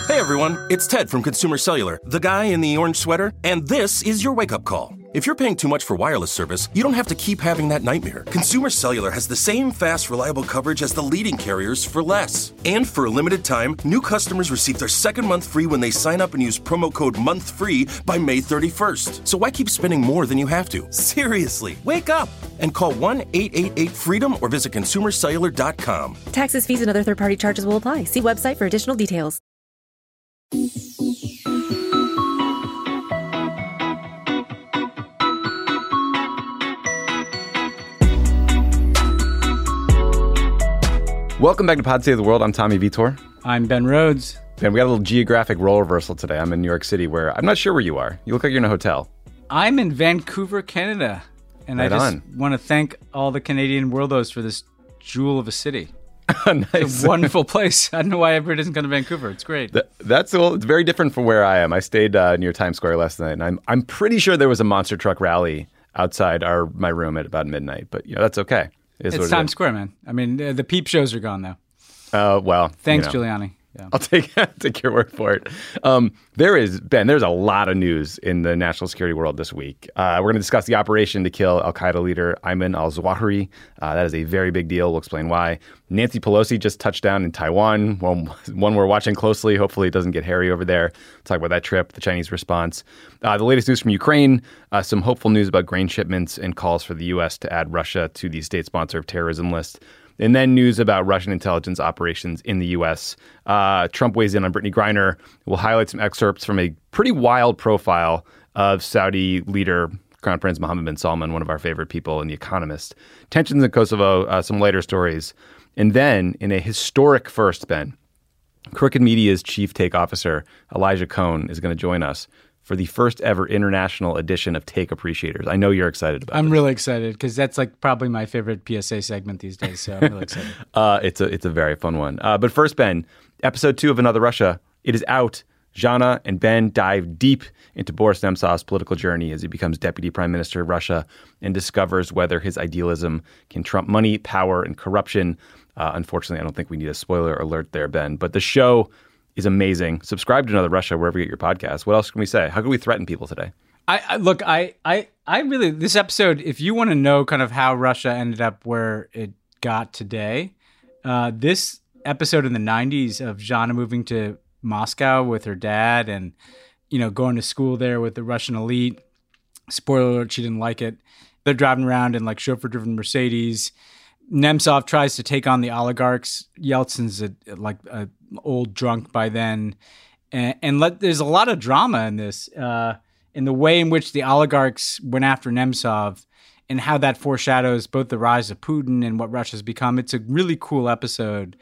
Hey everyone, it's Ted from Consumer Cellular, the guy in the orange sweater, and this is your wake-up call. If you're paying too much for wireless service, you don't have to keep having that nightmare. Consumer Cellular has the same fast, reliable coverage as the leading carriers for less. And for a limited time, new customers receive their second month free when they sign up and use promo code MONTHFREE by May 31st. So why keep spending more than you have to? Seriously, wake up and call 1-888-FREEDOM or visit consumercellular.com. Taxes, fees, and other third-party charges will apply. See website for additional details. Welcome back to Pod Save the World. I'm Tommy Vitor. I'm Ben Rhodes. And we got a little geographic role reversal today. I'm in New York City, where I'm not sure where you are. You look like you're in a hotel. I'm in Vancouver, Canada. And right I just want to thank all the Canadian worldos for this jewel of a city. Nice. It's a wonderful place. I don't know why everybody doesn't come to Vancouver. It's great. It's very different from where I am. I stayed near Times Square last night, and I'm pretty sure there was a monster truck rally outside my room at about midnight. But that's okay. It's Times Square, man. I mean, the peep shows are gone, though. Well, thanks, Giuliani. Yeah. I'll take your word for it. There's a lot of news in the national security world this week. We're going to discuss the operation to kill al-Qaeda leader Ayman al-Zawahiri. That is a very big deal. We'll explain why. Nancy Pelosi just touched down in Taiwan, one we're watching closely. Hopefully it doesn't get hairy over there. We'll talk about that trip, the Chinese response. The latest news from Ukraine, some hopeful news about grain shipments and calls for the U.S. to add Russia to the state sponsor of terrorism list. And then news about Russian intelligence operations in the U.S. Trump weighs in on Brittany Griner. We'll highlight some excerpts from a pretty wild profile of Saudi leader Crown Prince Mohammed bin Salman, one of our favorite people in The Economist. Tensions in Kosovo, some later stories. And then, in a historic first, Ben, Crooked Media's chief take officer, Elijah Cohn, is going to join us for the first ever international edition of Take Appreciators. I know you're excited about it. I'm really excited because that's probably my favorite PSA segment these days. So I'm really excited. It's a very fun one. But first, Ben, episode 2 of Another Russia. It is out. Jana and Ben dive deep into Boris Nemtsov's political journey as he becomes deputy prime minister of Russia and discovers whether his idealism can trump money, power, and corruption. Unfortunately, I don't think we need a spoiler alert there, Ben. But the show is amazing. Subscribe to Another Russia wherever you get your podcasts. What else can we say? How can we threaten people today? I really, this episode, if you want to know kind of how Russia ended up where it got today, this episode in the 90s of Jana moving to Moscow with her dad and, going to school there with the Russian elite. Spoiler alert, she didn't like it. They're driving around in chauffeur-driven Mercedes. Nemtsov tries to take on the oligarchs. Yeltsin's a old drunk by then. And there's a lot of drama in this, in the way in which the oligarchs went after Nemtsov and how that foreshadows both the rise of Putin and what Russia's become. It's a really cool episode.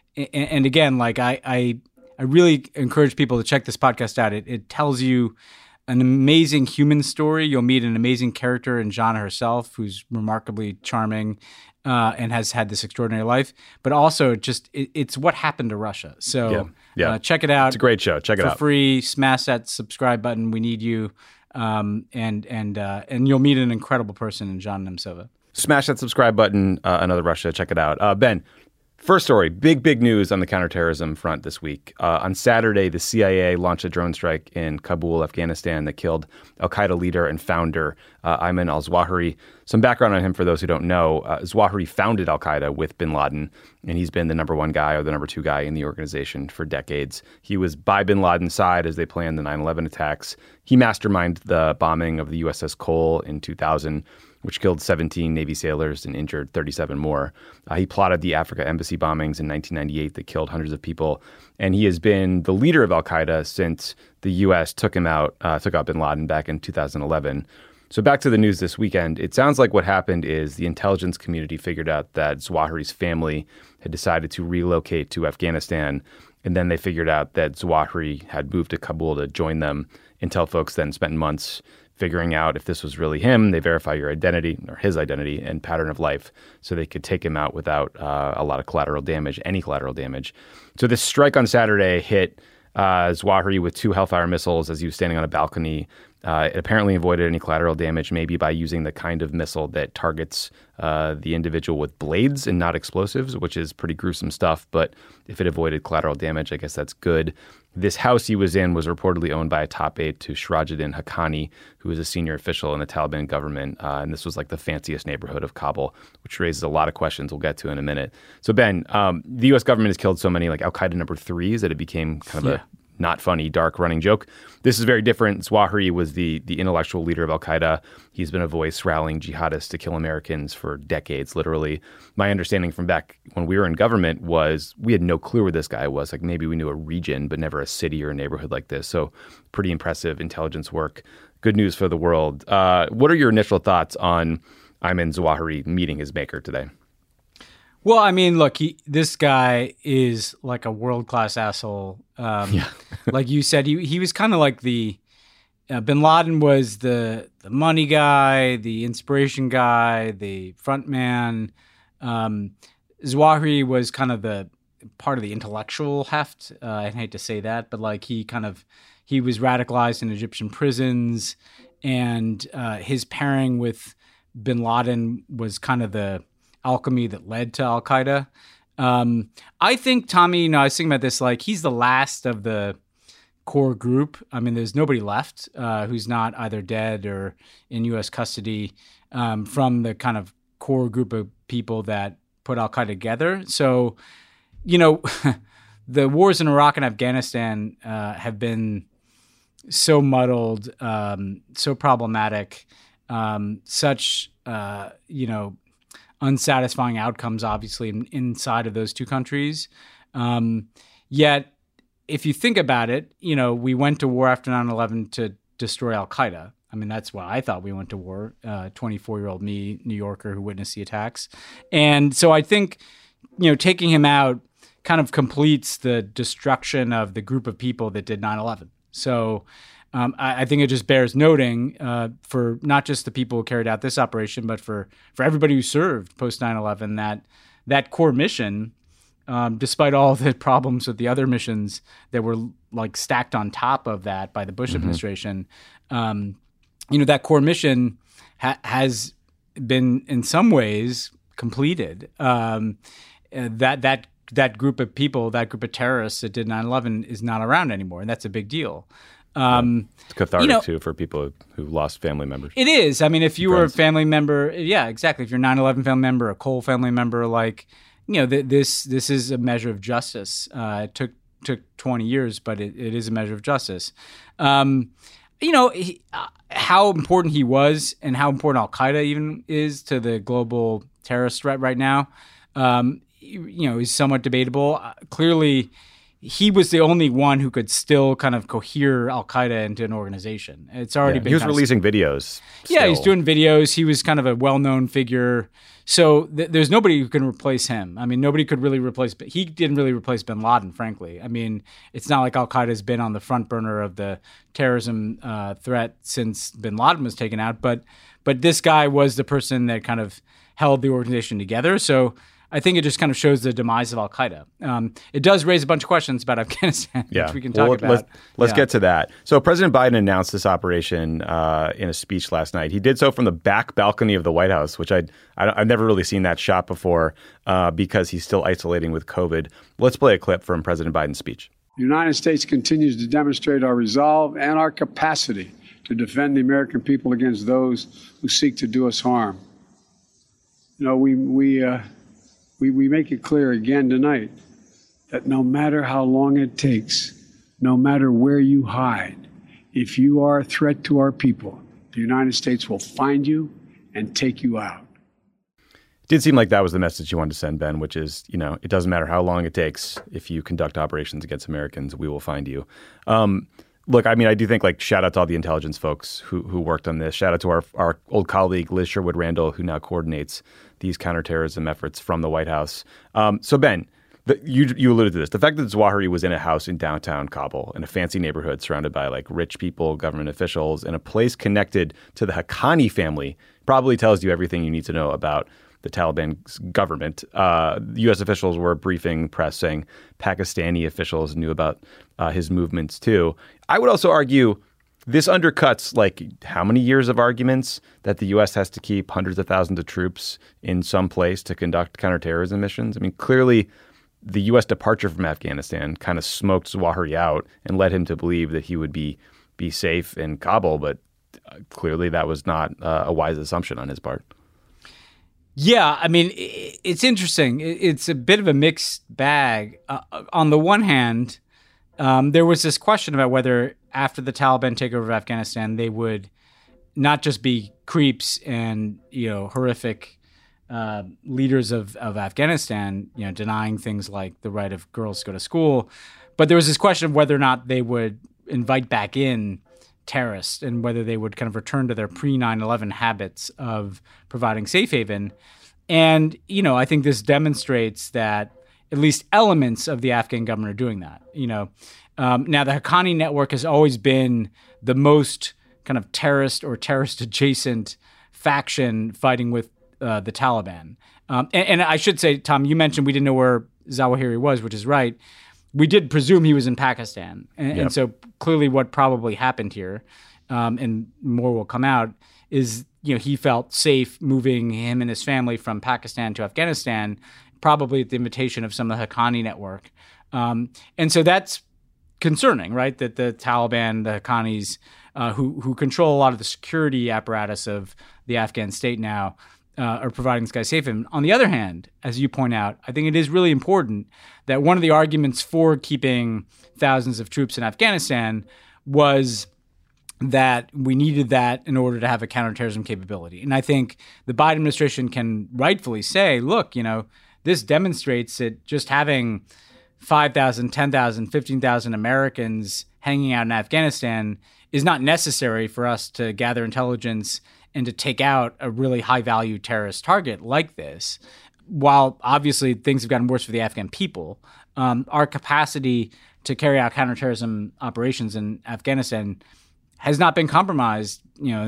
And again, I really encourage people to check this podcast out. It tells you an amazing human story. You'll meet an amazing character in Jana herself, who's remarkably charming and has had this extraordinary life. But also, it's what happened to Russia. So check it out. It's a great show. Check it out for free. Smash that subscribe button. We need you, and you'll meet an incredible person in Jana Nemtsova. Smash that subscribe button. Another Russia. Check it out. Ben. First story, big news on the counterterrorism front this week. On Saturday, the CIA launched a drone strike in Kabul, Afghanistan, that killed al-Qaeda leader and founder Ayman al-Zawahiri. Some background on him for those who don't know. Zawahiri founded al-Qaeda with bin Laden, and he's been the number 1 guy or the number 2 guy in the organization for decades. He was by bin Laden's side as they planned the 9/11 attacks. He masterminded the bombing of the USS Cole in 2000, which killed 17 Navy sailors and injured 37 more. He plotted the Africa embassy bombings in 1998 that killed hundreds of people. And he has been the leader of al-Qaeda since the U.S. took out bin Laden back in 2011. So back to the news this weekend. It sounds like what happened is the intelligence community figured out that Zawahiri's family had decided to relocate to Afghanistan. And then they figured out that Zawahiri had moved to Kabul to join them. Intel folks then spent months figuring out if this was really him. They verify your identity or his identity and pattern of life so they could take him out without a lot of collateral damage, any collateral damage. So this strike on Saturday hit Zawahiri with 2 Hellfire missiles as he was standing on a balcony It apparently avoided any collateral damage, maybe by using the kind of missile that targets the individual with blades and not explosives, which is pretty gruesome stuff. But if it avoided collateral damage, I guess that's good. This house he was in was reportedly owned by a top aide to Sirajuddin Haqqani, who was a senior official in the Taliban government. And this was like the fanciest neighborhood of Kabul, which raises a lot of questions we'll get to in a minute. So, Ben, the U.S. government has killed so many like al-Qaeda number 3s that it became kind of a not funny, dark running joke. This is very different. Zawahiri was the intellectual leader of al-Qaeda. He's been a voice rallying jihadists to kill Americans for decades, literally. My understanding from back when we were in government was we had no clue where this guy was. Like maybe we knew a region, but never a city or a neighborhood like this. So pretty impressive intelligence work. Good news for the world. What are your initial thoughts on Ayman Zawahiri meeting his maker today? Well, I mean, look, this guy is like a world-class asshole. Like you said, he was kind of like the Bin Laden was the money guy, the inspiration guy, the front man. Zawahiri was kind of the part of the intellectual heft. I hate to say that, but like he was radicalized in Egyptian prisons, and his pairing with Bin Laden was kind of the alchemy that led to al-Qaeda. I think Tommy, I was thinking about this, like he's the last of the core group. I mean, there's nobody left who's not either dead or in U.S. custody from the kind of core group of people that put al-Qaeda together. So, the wars in Iraq and Afghanistan have been so muddled, so problematic, such, unsatisfying outcomes, obviously, inside of those two countries. Yet, if you think about it, we went to war after 9/11 to destroy al-Qaeda. I mean, that's why I thought we went to war, 24-year-old me, New Yorker, who witnessed the attacks. And so I think, taking him out kind of completes the destruction of the group of people that did 9/11. So I think it just bears noting for not just the people who carried out this operation, but for everybody who served post 9/11 that core mission, despite all the problems with the other missions that were like stacked on top of that by the Bush administration, that core mission has been in some ways completed. That group of people, that group of terrorists that did 9/11 is not around anymore, and that's a big deal. It's cathartic too for people who lost family members. It is. I mean, if you were a family member, yeah, exactly. If you're a 9/11 family member, a Cole family member, like, this is a measure of justice. It took 20 years, but it is a measure of justice. How important he was and how important al-Qaeda even is to the global terrorist threat right now, is somewhat debatable. Clearly, he was the only one who could still kind of cohere al-Qaeda into an organization. It's already been. He was releasing videos. Yeah, he's doing videos. He was kind of a well-known figure. So there's nobody who can replace him. I mean, nobody could really replace. He didn't really replace Bin Laden, frankly. I mean, it's not like al-Qaeda has been on the front burner of the terrorism threat since Bin Laden was taken out. But this guy was the person that kind of held the organization together. So I think it just kind of shows the demise of al-Qaeda. It does raise a bunch of questions about Afghanistan, which we can talk about. Let's get to that. So President Biden announced this operation in a speech last night. He did so from the back balcony of the White House, which I've never really seen that shot before because he's still isolating with COVID. Let's play a clip from President Biden's speech. The United States continues to demonstrate our resolve and our capacity to defend the American people against those who seek to do us harm. We make it clear again tonight that no matter how long it takes, no matter where you hide, if you are a threat to our people, the United States will find you and take you out. It did seem like that was the message you wanted to send, Ben, which is, it doesn't matter how long it takes. If you conduct operations against Americans, we will find you. Look, I mean, I do think, shout out to all the intelligence folks who worked on this. Shout out to our old colleague, Liz Sherwood Randall, who now coordinates these counterterrorism efforts from the White House. So, Ben, you alluded to this. The fact that Zawahiri was in a house in downtown Kabul, in a fancy neighborhood surrounded by, rich people, government officials, in a place connected to the Haqqani family probably tells you everything you need to know about the Taliban government. U.S. officials were briefing press saying Pakistani officials knew about his movements too. I would also argue this undercuts like how many years of arguments that the U.S. has to keep hundreds of thousands of troops in some place to conduct counterterrorism missions. I mean, clearly the U.S. departure from Afghanistan kind of smoked Zawahiri out and led him to believe that he would be safe in Kabul. But clearly that was not a wise assumption on his part. Yeah, I mean, it's interesting. It's a bit of a mixed bag. On the one hand, there was this question about whether after the Taliban takeover of Afghanistan, they would not just be creeps and, horrific leaders of Afghanistan, denying things like the right of girls to go to school. But there was this question of whether or not they would invite back in terrorists and whether they would kind of return to their pre-9/11 habits of providing safe haven. And, I think this demonstrates that at least elements of the Afghan government are doing that. Now the Haqqani network has always been the most kind of terrorist or terrorist adjacent faction fighting with the Taliban. And I should say, Tom, you mentioned we didn't know where Zawahiri was, which is right. We did presume he was in Pakistan. And so clearly what probably happened here, and more will come out, is, he felt safe moving him and his family from Pakistan to Afghanistan, probably at the invitation of some of the Haqqani network. And so that's concerning, right? That the Taliban, the Haqqanis, who control a lot of the security apparatus of the Afghan state now, are providing this guy safe haven. On the other hand, as you point out, I think it is really important that one of the arguments for keeping thousands of troops in Afghanistan was that we needed that in order to have a counterterrorism capability. And I think the Biden administration can rightfully say, look, this demonstrates that just having 5,000, 10,000, 15,000 Americans hanging out in Afghanistan is not necessary for us to gather intelligence and to take out a really high-value terrorist target like this. While obviously things have gotten worse for the Afghan people, our capacity to carry out counterterrorism operations in Afghanistan has not been compromised,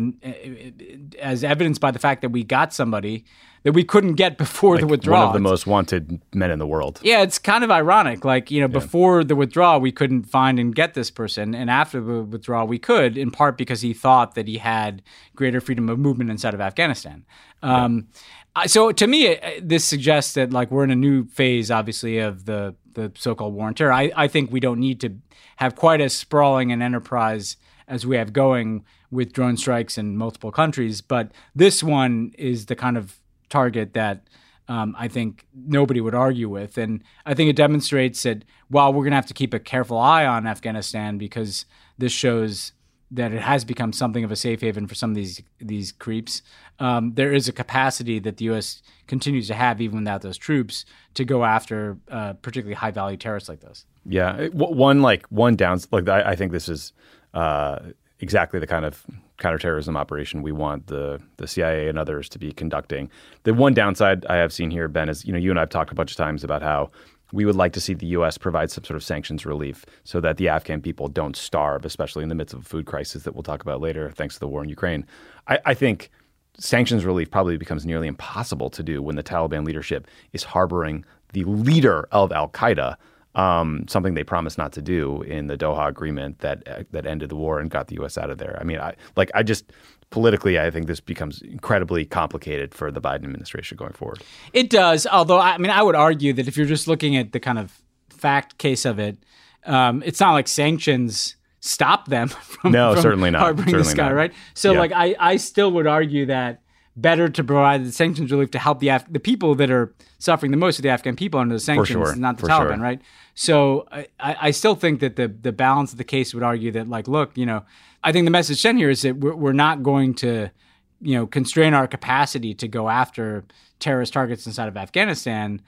as evidenced by the fact that we got somebody that we couldn't get before the withdrawal. One of the most wanted men in the world. Yeah, it's kind of ironic. Before the withdrawal, we couldn't find and get this person. And after the withdrawal, we could, in part because he thought that he had greater freedom of movement inside of Afghanistan. So to me, this suggests that we're in a new phase, obviously, of the so-called war on terror. I think we don't need to have quite as sprawling an enterprise as we have going with drone strikes in multiple countries. But this one is the kind of target that I think nobody would argue with. And I think it demonstrates that while we're going to have to keep a careful eye on Afghanistan because this shows that it has become something of a safe haven for some of these creeps, there is a capacity that the U.S. continues to have, even without those troops, to go after particularly high-value terrorists like this. Yeah. One downside, I think this is exactly the kind of counterterrorism operation we want the CIA and others to be conducting. The one downside I have seen here, Ben, is, you and I have talked a bunch of times about how we would like to see the U.S. provide some sort of sanctions relief so that the Afghan people don't starve, especially in the midst of a food crisis that we'll talk about later, thanks to the war in Ukraine. I think sanctions relief probably becomes nearly impossible to do when the Taliban leadership is harboring the leader of al-Qaeda, something they promised not to do in the Doha Agreement that ended the war and got the U.S. out of there. I mean, politically, I think this becomes incredibly complicated for the Biden administration going forward. It does, although, I would argue that if you're just looking at the kind of fact case of it, it's not like sanctions stop them from certainly not. Harboring this guy, right? So, I still would argue that better to provide the sanctions relief to help the people that are suffering the most of the Afghan people under the sanctions, not the Taliban, right? So I still think that the balance of the case would argue that, look, I think the message sent here is that we're not going to, constrain our capacity to go after terrorist targets inside of Afghanistan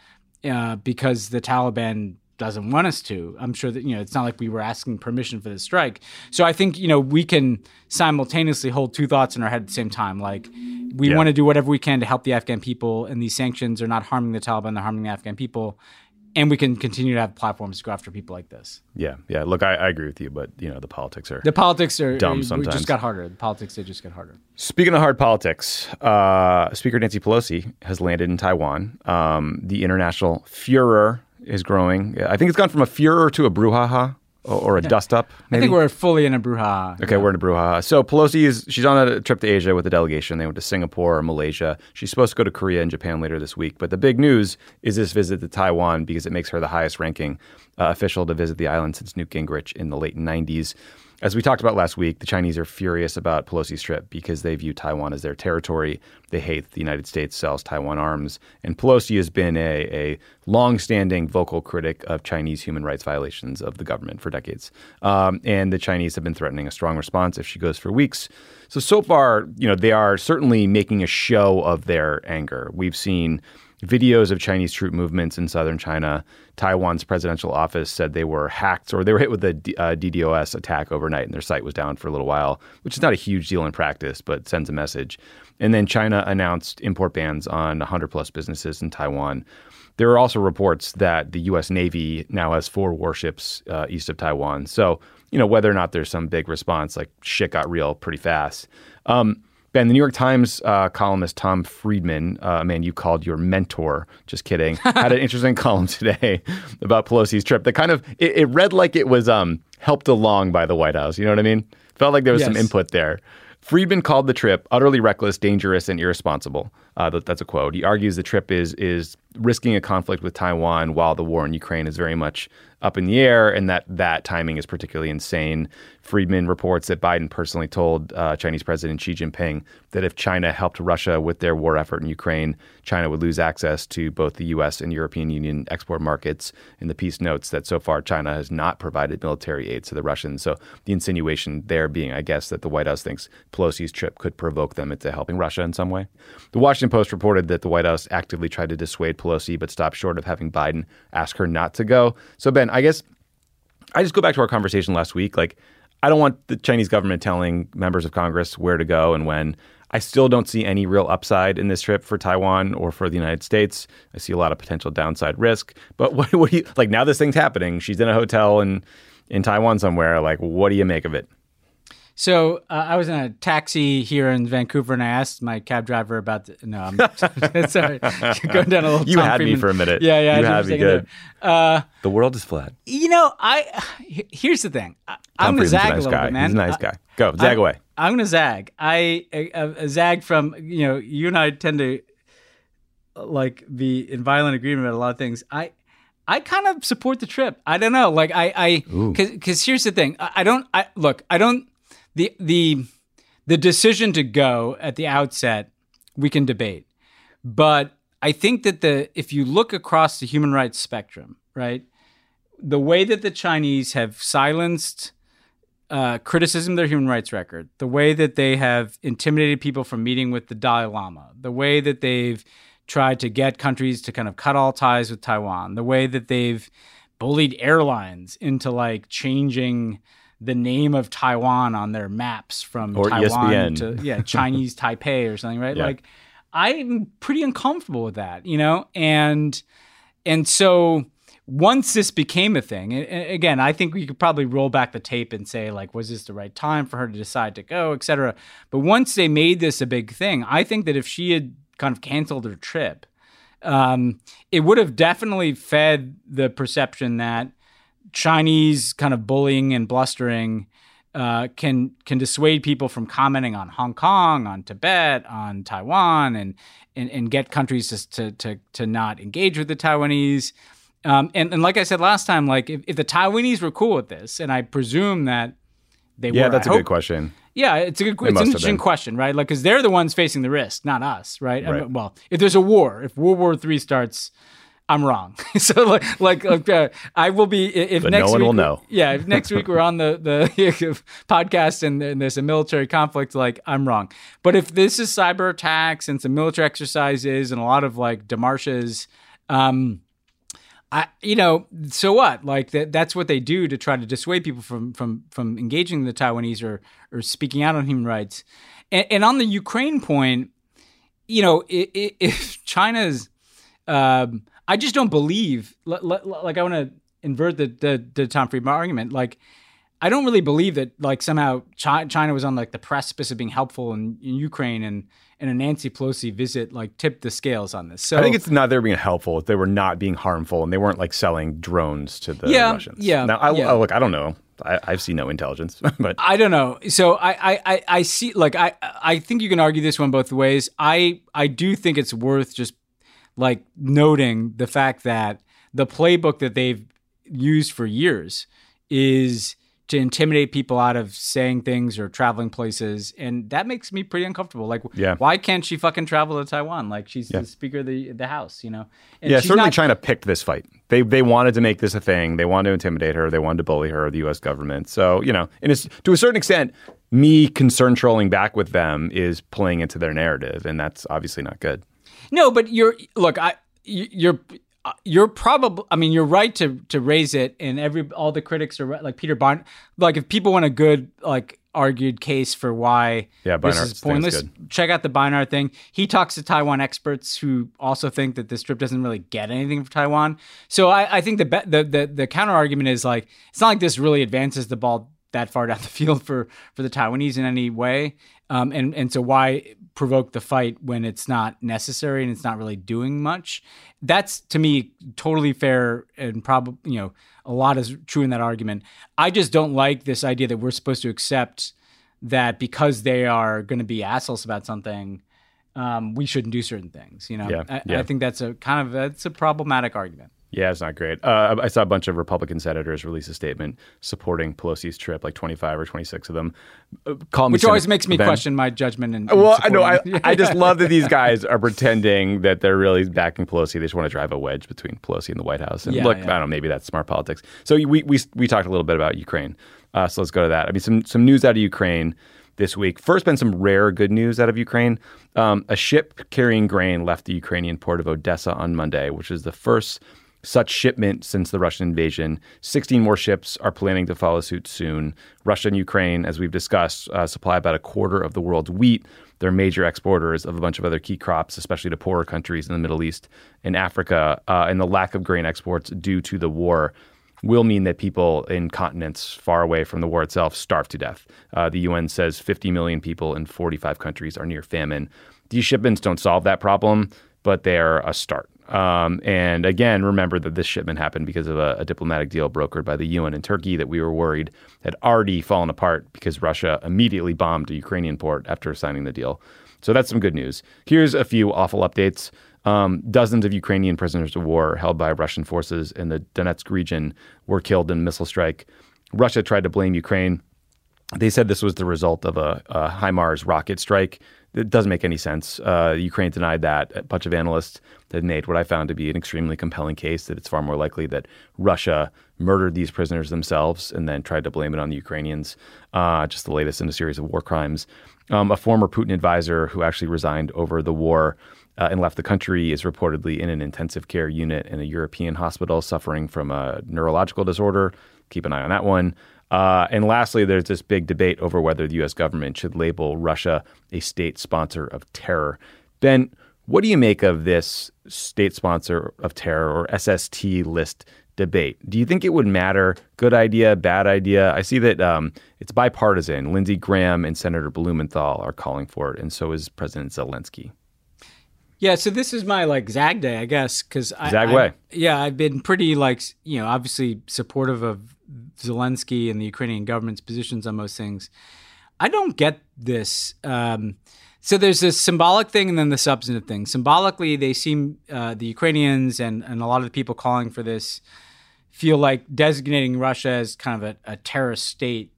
because the Taliban doesn't want us to. I'm sure that, it's not like we were asking permission for the strike. So I think, we can simultaneously hold two thoughts in our head at the same time. We want to do whatever we can to help the Afghan people, and these sanctions are not harming the Taliban, they're harming the Afghan people. And we can continue to have platforms to go after people like this. Yeah. Look, I agree with you, but the politics are dumb sometimes. It just got harder. The politics, they just got harder. Speaking of hard politics, Speaker Nancy Pelosi has landed in Taiwan. The international furor is growing. I think it's gone from a furor to a brouhaha or a dust-up, maybe? I think we're fully in a brouhaha. Okay, we're in a brouhaha. So she's on a trip to Asia with a delegation. They went to Singapore, Malaysia. She's supposed to go to Korea and Japan later this week. But the big news is this visit to Taiwan because it makes her the highest-ranking official to visit the island since Newt Gingrich in the late 90s. As we talked about last week, the Chinese are furious about Pelosi's trip because they view Taiwan as their territory. They hate that the United States sells Taiwan arms. And Pelosi has been a long-standing vocal critic of Chinese human rights violations of the government for decades. And the Chinese have been threatening a strong response if she goes for weeks. So far, they are certainly making a show of their anger. We've seen videos of Chinese troop movements in southern China. Taiwan's presidential office said they were hacked or they were hit with a DDoS attack overnight and their site was down for a little while, which is not a huge deal in practice, but sends a message. And then China announced import bans on 100-plus businesses in Taiwan. There are also reports that the U.S. Navy now has 4 warships east of Taiwan. So, whether or not there's some big response, like shit got real pretty fast. Ben, the New York Times columnist Tom Friedman, a man you called your mentor, just kidding, had an interesting column today about Pelosi's trip that kind of, it read like it was helped along by the White House. You know what I mean? Felt like there was some input there. Friedman called the trip utterly reckless, dangerous, and irresponsible. That's a quote. He argues the trip is risking a conflict with Taiwan while the war in Ukraine is very much up in the air, and that timing is particularly insane. Friedman reports that Biden personally told Chinese President Xi Jinping that if China helped Russia with their war effort in Ukraine, China would lose access to both the U.S. and European Union export markets. And the piece notes that so far China has not provided military aid to the Russians. So the insinuation there being, I guess, that the White House thinks Pelosi's trip could provoke them into helping Russia in some way. The Washington Post reported that the White House actively tried to dissuade Pelosi, but stopped short of having Biden ask her not to go. So, Ben, I guess I just go back to our conversation last week. Like, I don't want the Chinese government telling members of Congress where to go and when. I still don't see any real upside in this trip for Taiwan or for the United States. I see a lot of potential downside risk. But what do you, like, now this thing's happening. She's in a hotel in Taiwan somewhere. Like, what do you make of it? So I was in a taxi here in Vancouver, and I asked my cab driver about I'm sorry, going down a little. You had me for a minute. Yeah. You had me good. The world is flat. Here's the thing. I'm going to zag a little bit, man. He's a nice guy. Go zag away. I'm going to zag. I zag from you and I tend to like be in violent agreement about a lot of things. I kind of support the trip. I don't know. Like because here's the thing. I don't. The decision to go at the outset, we can debate. But I think that if you look across the human rights spectrum, right, the way that the Chinese have silenced criticism of their human rights record, the way that they have intimidated people from meeting with the Dalai Lama, the way that they've tried to get countries to kind of cut all ties with Taiwan, the way that they've bullied airlines into like changing the name of Taiwan on their maps from or Taiwan ESPN. to Chinese Taipei or something, right? Yeah. Like, I'm pretty uncomfortable with that, and so once this became a thing, and again, I think we could probably roll back the tape and say, like, was this the right time for her to decide to go, et cetera? But once they made this a big thing, I think that if she had kind of canceled her trip, it would have definitely fed the perception that Chinese kind of bullying and blustering can dissuade people from commenting on Hong Kong, on Tibet, on Taiwan, and get countries to not engage with the Taiwanese. And like I said last time, like if the Taiwanese were cool with this, and I presume that they were. Yeah, that's a good question. Yeah, it's an interesting question, right? Like, because they're the ones facing the risk, not us, right? I mean, well, if there's a war, if World War III starts, I'm wrong. So I will be if but next no one week, will know. Yeah, if next week we're on the podcast and there's a military conflict, like, I'm wrong. But if this is cyber attacks and some military exercises and a lot of like demarches, so what? Like that's what they do to try to dissuade people from engaging the Taiwanese or speaking out on human rights. And on the Ukraine point, if China's I just don't believe, like I want to invert the Tom Friedman argument. Like, I don't really believe that like somehow China was on like the precipice of being helpful in Ukraine, and a Nancy Pelosi visit like tipped the scales on this. So I think it's not they were being helpful; they were not being harmful, and they weren't like selling drones to the Russians. Yeah. Now, look, I don't know. I've seen no intelligence, but I don't know. So I see. Like I think you can argue this one both ways. I do think it's worth just like noting the fact that the playbook that they've used for years is to intimidate people out of saying things or traveling places. And that makes me pretty uncomfortable. Like, why can't she fucking travel to Taiwan? Like, she's the Speaker of the House, you know? And certainly China picked this fight. They wanted to make this a thing. They wanted to intimidate her. They wanted to bully her, the U.S. government. So, you know, and it's, to a certain extent, me concern trolling back with them is playing into their narrative. And that's obviously not good. No, but you're probably, I mean, you're right to raise it, and all the critics are right. Like Peter Barn, like if people want a good, like argued case for why this is pointless, check out the Beinart thing. He talks to Taiwan experts who also think that this trip doesn't really get anything from Taiwan. So I think the counter argument is like, it's not like this really advances the ball that far down the field for the Taiwanese in any way. And so why provoke the fight when it's not necessary and it's not really doing much? That's, to me, totally fair, and probably, you know, a lot is true in that argument. I just don't like this idea that we're supposed to accept that because they are going to be assholes about something, we shouldn't do certain things. You know, I think that's it's a problematic argument. Yeah, it's not great. I saw a bunch of Republican senators release a statement supporting Pelosi's trip, like 25 or 26 of them. Which always makes me question my judgment. I know. I just love that these guys are pretending that they're really backing Pelosi. They just want to drive a wedge between Pelosi and the White House. And I don't know, maybe that's smart politics. So we talked a little bit about Ukraine. So let's go to that. I mean, some news out of Ukraine this week. First, been some rare good news out of Ukraine. A ship carrying grain left the Ukrainian port of Odessa on Monday, which is the first such shipment since the Russian invasion. 16 more ships are planning to follow suit soon. Russia and Ukraine, as we've discussed, supply about a quarter of the world's wheat. They're major exporters of a bunch of other key crops, especially to poorer countries in the Middle East and Africa. And the lack of grain exports due to the war will mean that people in continents far away from the war itself starve to death. The UN says 50 million people in 45 countries are near famine. These shipments don't solve that problem, but they're a start. And again, remember that this shipment happened because of a diplomatic deal brokered by the UN and Turkey that we were worried had already fallen apart because Russia immediately bombed a Ukrainian port after signing the deal. So that's some good news. Here's a few awful updates. Dozens of Ukrainian prisoners of war held by Russian forces in the Donetsk region were killed in a missile strike. Russia tried to blame Ukraine. They said this was the result of a HIMARS rocket strike. It doesn't make any sense. Ukraine denied that. A bunch of analysts had made what I found to be an extremely compelling case that it's far more likely that Russia murdered these prisoners themselves and then tried to blame it on the Ukrainians. Just the latest in a series of war crimes. A former Putin advisor who actually resigned over the war and left the country is reportedly in an intensive care unit in a European hospital suffering from a neurological disorder. Keep an eye on that one. And lastly, there's this big debate over whether the U.S. government should label Russia a state sponsor of terror. Ben, what do you make of this state sponsor of terror or SST list debate? Do you think it would matter? Good idea, bad idea? I see that it's bipartisan. Lindsey Graham and Senator Blumenthal are calling for it, and so is President Zelensky. Yeah, so this is my Zag day, I guess, because I've been pretty obviously supportive of Zelensky and the Ukrainian government's positions on most things. I don't get this. So there's this symbolic thing and then the substantive thing. Symbolically, they seem, the Ukrainians and a lot of the people calling for this feel like designating Russia as kind of a terrorist state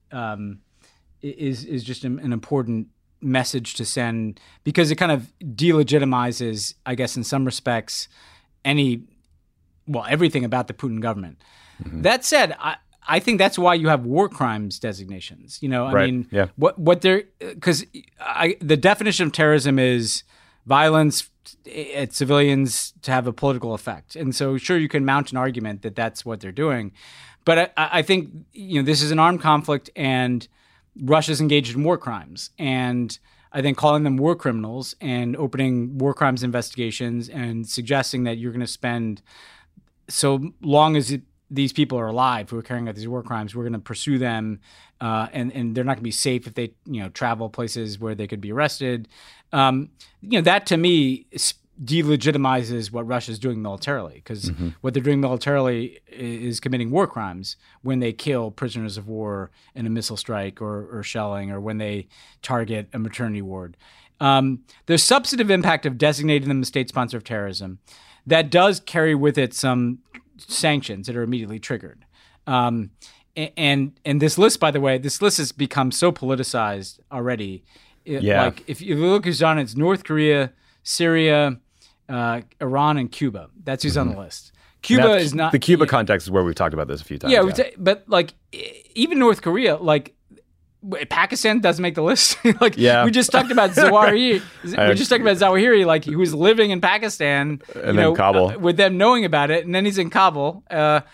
is just an important message to send, because it kind of delegitimizes, I guess, in some respects, everything about the Putin government. Mm-hmm. That said, I think that's why you have war crimes designations. You know, what they're, because the definition of terrorism is violence at civilians to have a political effect. And so sure, you can mount an argument that that's what they're doing. But I think, this is an armed conflict and Russia's engaged in war crimes. And I think calling them war criminals and opening war crimes investigations and suggesting that you're going to spend so long as these people are alive who are carrying out these war crimes. We're going to pursue them, and they're not going to be safe if they travel places where they could be arrested. That to me delegitimizes what Russia's doing militarily, because what they're doing militarily is committing war crimes when they kill prisoners of war in a missile strike or shelling, or when they target a maternity ward. The substantive impact of designating them a state sponsor of terrorism, that does carry with it some sanctions that are immediately triggered. And this list, by the way, has become so politicized already. Like if you look who's on it, it's North Korea, Syria, Iran, and Cuba. That's who's on the list. Cuba is not... The Cuba context is where we've talked about this a few times. Yeah. But like even North Korea, like Pakistan doesn't make the list. We just talked about Zawahiri. Like he was living in Pakistan, and then Kabul, with them knowing about it, and then he's in Kabul.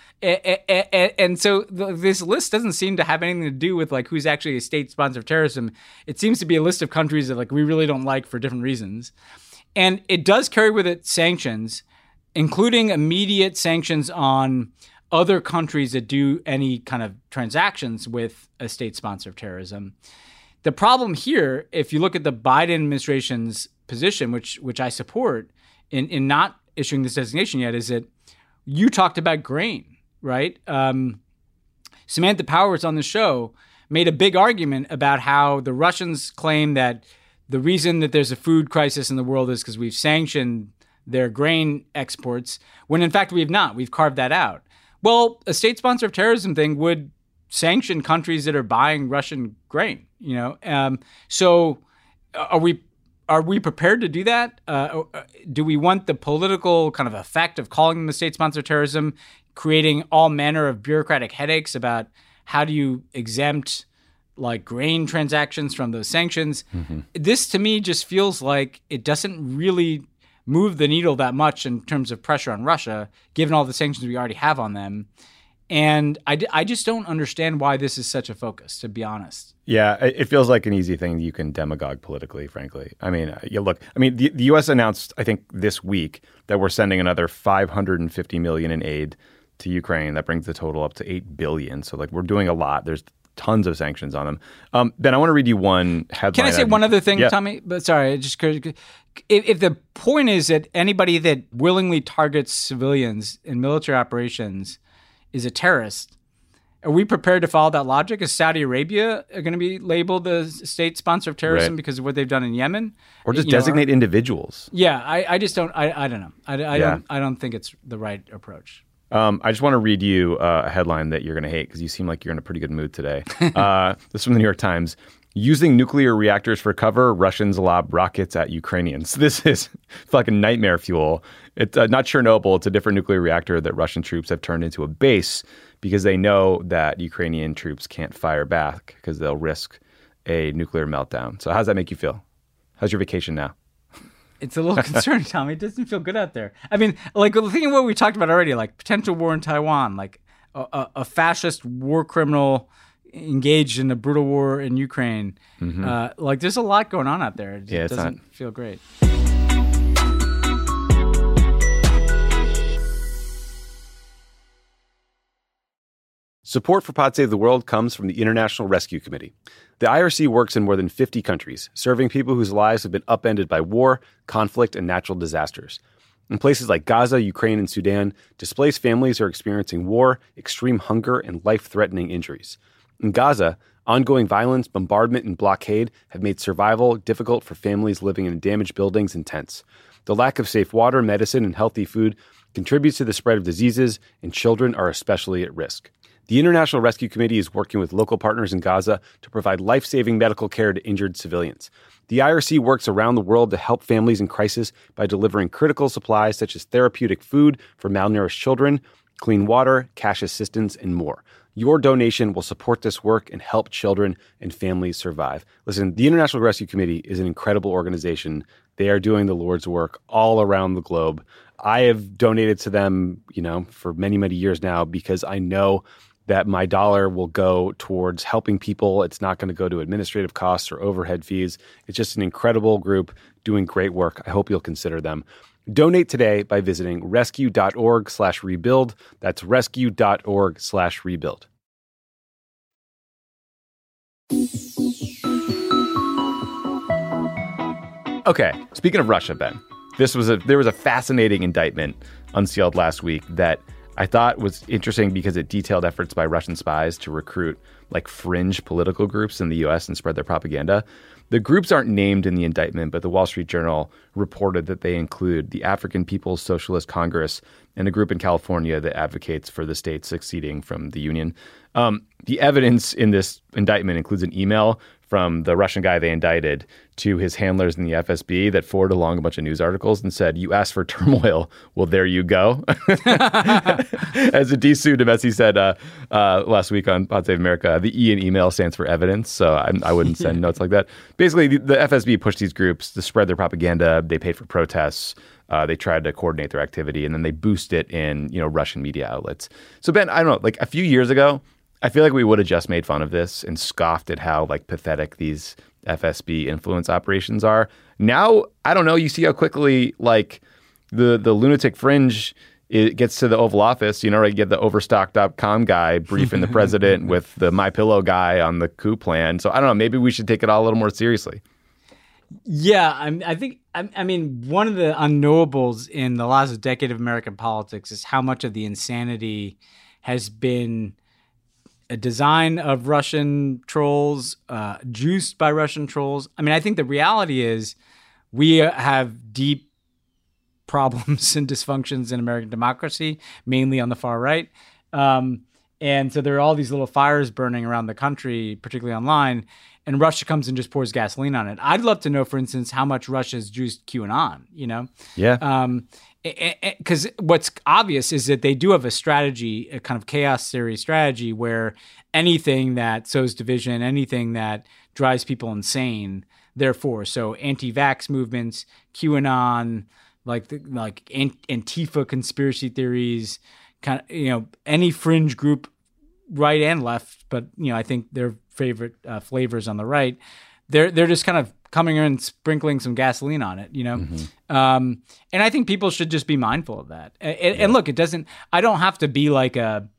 And so this list doesn't seem to have anything to do with like who's actually a state sponsor of terrorism. It seems to be a list of countries that like we really don't like for different reasons, and it does carry with it sanctions, including immediate sanctions on other countries that do any kind of transactions with a state sponsor of terrorism. The problem here, if you look at the Biden administration's position, which I support in not issuing this designation yet, is that you talked about grain, right? Samantha Powers on the show made a big argument about how the Russians claim that the reason that there's a food crisis in the world is because we've sanctioned their grain exports, when in fact we have not. We've carved that out. Well, a state sponsor of terrorism thing would sanction countries that are buying Russian grain, So are we prepared to do that? Do we want the political kind of effect of calling them a state sponsor of terrorism, creating all manner of bureaucratic headaches about how do you exempt like grain transactions from those sanctions? This to me just feels like it doesn't really move the needle that much in terms of pressure on Russia, given all the sanctions we already have on them. And I just don't understand why this is such a focus, to be honest. Yeah, it feels like an easy thing you can demagogue politically, frankly. I mean, the U.S. announced, I think, this week that we're sending another $550 million in aid to Ukraine. That brings the total up to $8 billion. So, like, we're doing a lot. There's tons of sanctions on them. Ben, I want to read you one headline. Can I say one other thing, Tommy? But sorry, just if the point is that anybody that willingly targets civilians in military operations is a terrorist, are we prepared to follow that logic? Is Saudi Arabia going to be labeled a state sponsor of terrorism because of what they've done in Yemen? Or just designate individuals? Yeah, I just don't. I don't know. I don't think it's the right approach. I just want to read you a headline that you're going to hate because you seem like you're in a pretty good mood today. This is from the New York Times. Using nuclear reactors for cover, Russians lob rockets at Ukrainians. This is fucking nightmare fuel. It's not Chernobyl. It's a different nuclear reactor that Russian troops have turned into a base because they know that Ukrainian troops can't fire back because they'll risk a nuclear meltdown. So how does that make you feel? How's your vacation now? It's a little concerning, Tommy. It doesn't feel good out there. I mean, like the thing of what we talked about already, like potential war in Taiwan, like a fascist war criminal engaged in a brutal war in Ukraine. Like there's a lot going on out there. It doesn't feel great. Support for Pod Save the World comes from the International Rescue Committee. The IRC works in more than 50 countries, serving people whose lives have been upended by war, conflict, and natural disasters. In places like Gaza, Ukraine, and Sudan, displaced families are experiencing war, extreme hunger, and life-threatening injuries. In Gaza, ongoing violence, bombardment, and blockade have made survival difficult for families living in damaged buildings and tents. The lack of safe water, medicine, and healthy food contributes to the spread of diseases, and children are especially at risk. The International Rescue Committee is working with local partners in Gaza to provide life-saving medical care to injured civilians. The IRC works around the world to help families in crisis by delivering critical supplies such as therapeutic food for malnourished children, clean water, cash assistance, and more. Your donation will support this work and help children and families survive. Listen, the International Rescue Committee is an incredible organization. They are doing the Lord's work all around the globe. I have donated to them, for many, many years now because I know that my dollar will go towards helping people. It's not going to go to administrative costs or overhead fees. It's just an incredible group doing great work. I hope you'll consider them. Donate today by visiting rescue.org/rebuild. That's rescue.org/rebuild. Okay, speaking of Russia, Ben, there was a fascinating indictment unsealed last week that I thought was interesting because it detailed efforts by Russian spies to recruit like fringe political groups in the U.S. and spread their propaganda. The groups aren't named in the indictment, but the Wall Street Journal reported that they include the African People's Socialist Congress and a group in California that advocates for the state seceding from the Union. The evidence in this indictment includes an email from the Russian guy they indicted to his handlers in the FSB that forwarded along a bunch of news articles and said, "You asked for turmoil. Well, there you go." As Adis Demessi said last week on Pod Save America, the E in email stands for evidence, so I wouldn't send notes like that. Basically, the FSB pushed these groups to spread their propaganda. They paid for protests. They tried to coordinate their activity, and then they boost it in Russian media outlets. So, Ben, I don't know, like a few years ago, I feel like we would have just made fun of this and scoffed at how like pathetic these FSB influence operations are. Now, I don't know. You see how quickly like the lunatic fringe gets to the Oval Office. You get the Overstock.com guy briefing the president with the MyPillow guy on the coup plan. So I don't know. Maybe we should take it all a little more seriously. Yeah, I think one of the unknowables in the last decade of American politics is how much of the insanity has been a design of Russian trolls, juiced by Russian trolls. I think the reality is we have deep problems and dysfunctions in American democracy, mainly on the far right. And so there are all these little fires burning around the country, particularly online, and Russia comes and just pours gasoline on it. I'd love to know, for instance, how much Russia's juiced QAnon, Yeah. Because what's obvious is that they do have a strategy, a kind of chaos theory strategy, where anything that sows division, anything that drives people insane, therefore, so anti-vax movements, QAnon, like Antifa conspiracy theories, kind of any fringe group, right and left, but I think their favorite flavors on the right, they're just kind of coming in and sprinkling some gasoline on it, And I think people should just be mindful of that. And look, I don't have to be like a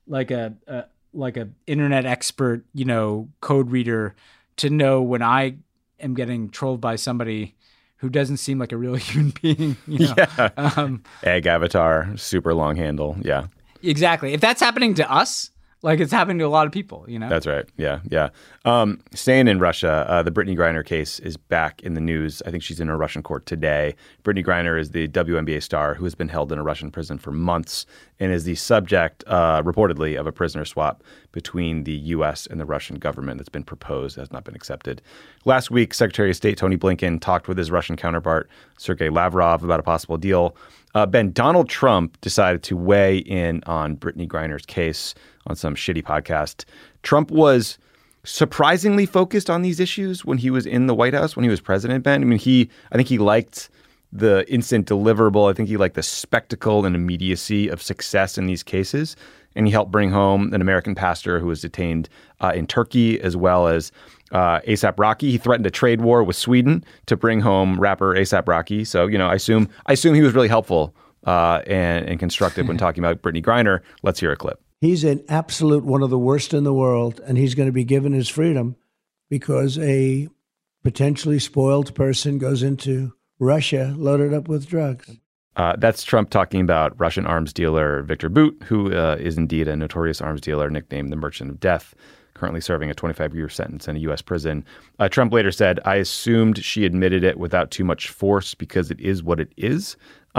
internet expert, code reader to know when I am getting trolled by somebody who doesn't seem like a real human being. Yeah. Egg avatar, super long handle. Yeah. Exactly. If that's happening to us, like it's happening to a lot of people, That's right. Yeah, yeah. Staying in Russia, the Brittany Griner case is back in the news. I think she's in a Russian court today. Brittany Griner is the WNBA star who has been held in a Russian prison for months and is the subject, reportedly, of a prisoner swap between the U.S. and the Russian government that's been proposed, has not been accepted. Last week, Secretary of State Tony Blinken talked with his Russian counterpart, Sergei Lavrov, about a possible deal. Ben, Donald Trump decided to weigh in on Brittany Griner's case on some shitty podcast. Trump was surprisingly focused on these issues when he was in the White House, when he was president, Ben. I mean, I think he liked the instant deliverable. I think he liked the spectacle and immediacy of success in these cases. And he helped bring home an American pastor who was detained in Turkey, as well as A$AP Rocky. He threatened a trade war with Sweden to bring home rapper A$AP Rocky. So, you know, I assume he was really helpful and constructive when talking about Brittany Griner. Let's hear a clip. He's an absolute one of the worst in the world, and he's going to be given his freedom because a potentially spoiled person goes into Russia loaded up with drugs. That's Trump talking about Russian arms dealer Victor Bout, who is indeed a notorious arms dealer nicknamed the Merchant of Death, currently serving a 25-year sentence in a U.S. prison. Trump later said, "I assumed she admitted it without too much force because it is what it is."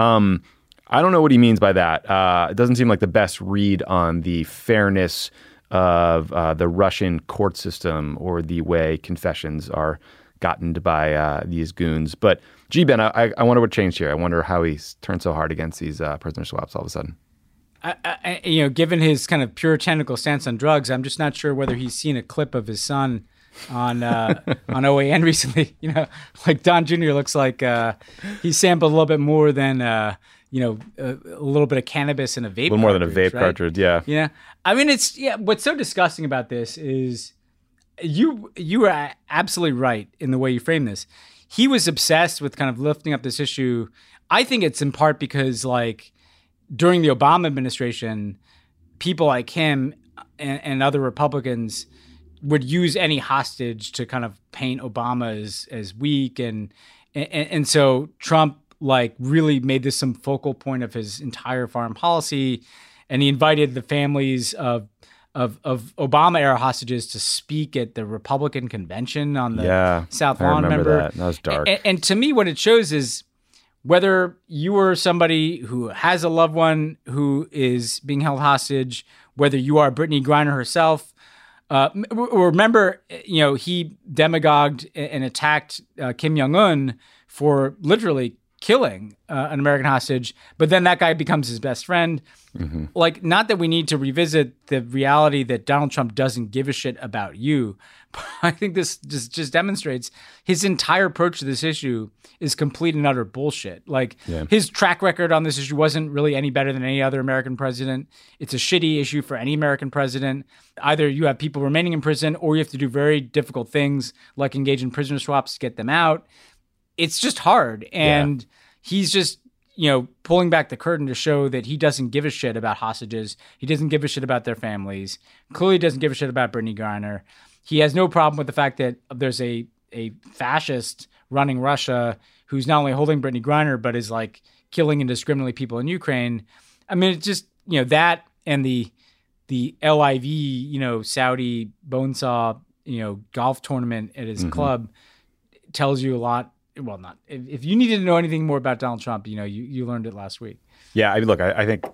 I don't know what he means by that. It doesn't seem like the best read on the fairness of the Russian court system or the way confessions are gotten by these goons. But gee, Ben, I wonder what changed here. I wonder how he's turned so hard against these prisoner swaps all of a sudden. Given his kind of puritanical stance on drugs, I'm just not sure whether he's seen a clip of his son on OAN recently. You know, like Don Jr. looks like he sampled a little bit more than a little bit of cannabis in a vape. A little more than a vape cartridge, yeah. Yeah, I mean, what's so disgusting about this is you are absolutely right in the way you frame this. He was obsessed with kind of lifting up this issue I think it's in part because like during the Obama administration, people like him and other Republicans would use any hostage to kind of paint Obama as weak. And so Trump like really made this some focal point of his entire foreign policy. And he invited the families of Obama era hostages to speak at the Republican convention on the South Lawn. I remember that was dark. And to me, what it shows is whether you are somebody who has a loved one who is being held hostage, whether you are Brittany Griner herself, remember, he demagogued and attacked Kim Jong-un for literally killing an American hostage, but then that guy becomes his best friend. Mm-hmm. Like, not that we need to revisit the reality that Donald Trump doesn't give a shit about you, but I think this just demonstrates his entire approach to this issue is complete and utter bullshit. Like, his track record on this issue wasn't really any better than any other American president. It's a shitty issue for any American president. Either you have people remaining in prison or you have to do very difficult things like engage in prisoner swaps to get them out. It's just hard. And he's just, pulling back the curtain to show that he doesn't give a shit about hostages. He doesn't give a shit about their families. Clearly doesn't give a shit about Brittany Griner. He has no problem with the fact that there's a fascist running Russia who's not only holding Brittany Griner, but is like killing indiscriminately people in Ukraine. I mean, it's just, that and the LIV, Saudi bonesaw, golf tournament at his club tells you a lot. Well, not if you needed to know anything more about Donald Trump, you learned it last week. Yeah, I mean, look, I think,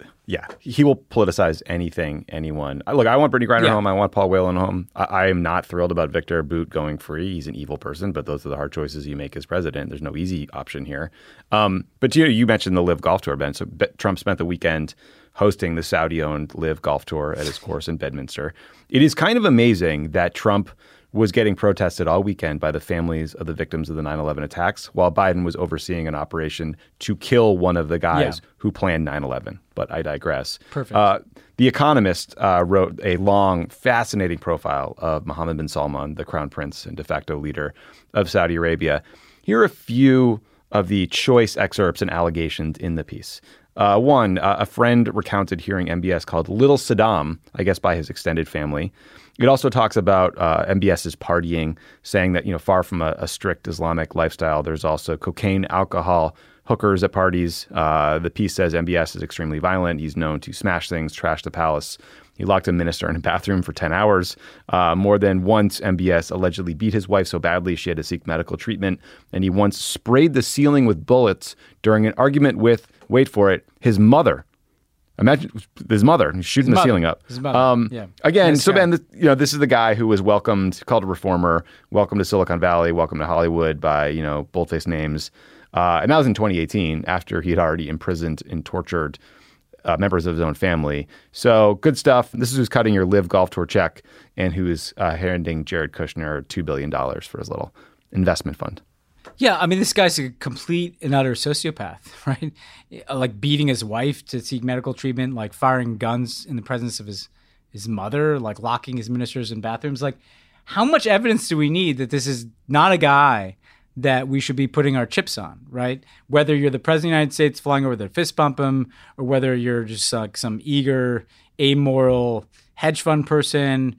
he will politicize anything, anyone. Look, I want Brittany Griner home. I want Paul Whelan home. I am not thrilled about Victor Bout going free. He's an evil person, but those are the hard choices you make as president. There's no easy option here. But you mentioned the Live Golf Tour, Ben. So Trump spent the weekend hosting the Saudi-owned Live Golf Tour at his course in Bedminster. It is kind of amazing that Trump was getting protested all weekend by the families of the victims of the 9/11 attacks, while Biden was overseeing an operation to kill one of the guys who planned 9/11. But I digress. Perfect. The Economist wrote a long, fascinating profile of Mohammed bin Salman, the crown prince and de facto leader of Saudi Arabia. Here are a few of the choice excerpts and allegations in the piece. One, a friend recounted hearing MBS called Little Saddam, I guess by his extended family. It also talks about MBS's partying, saying that, far from a strict Islamic lifestyle, there's also cocaine, alcohol, hookers at parties. The piece says MBS is extremely violent. He's known to smash things, trash the palace. He locked a minister in a bathroom for 10 hours. More than once, MBS allegedly beat his wife so badly she had to seek medical treatment. And he once sprayed the ceiling with bullets during an argument with, wait for it, his mother. Imagine his mother shooting the ceiling up. His mother. Again, Nice so guy. Ben, this is the guy who was welcomed, called a reformer, welcome to Silicon Valley, welcome to Hollywood by, boldface names. And that was in 2018 after he had already imprisoned and tortured members of his own family. So good stuff. This is who's cutting your Live Golf Tour check and who is handing Jared Kushner $2 billion for his little investment fund. Yeah, I mean, this guy's a complete and utter sociopath, right? Like beating his wife to seek medical treatment, like firing guns in the presence of his mother, like locking his ministers in bathrooms. Like, how much evidence do we need that this is not a guy that we should be putting our chips on, right? Whether you're the president of the United States flying over there to fist bump him, or whether you're just like some eager, amoral hedge fund person,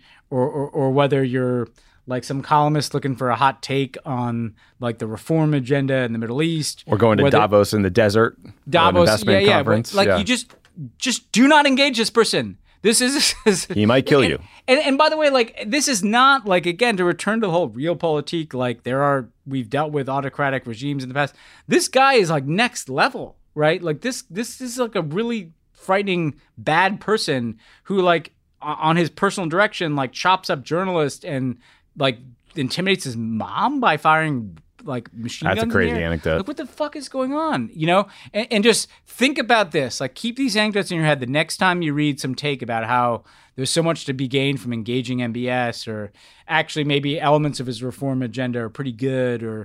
or whether you're like some columnist looking for a hot take on like the reform agenda in the Middle East, or going to Davos in the desert, Davos, investment conference. Like you just do not engage this person. This is he might kill you. And by the way, like this is not like, again, to return to the whole realpolitik. Like we've dealt with autocratic regimes in the past. This guy is like next level, right? Like this is like a really frightening bad person who like on his personal direction like chops up journalists and like intimidates his mom by firing like machine guns. That's a crazy anecdote. Like, what the fuck is going on? And just think about this. Like, keep these anecdotes in your head the next time you read some take about how there's so much to be gained from engaging MBS, or actually maybe elements of his reform agenda are pretty good, or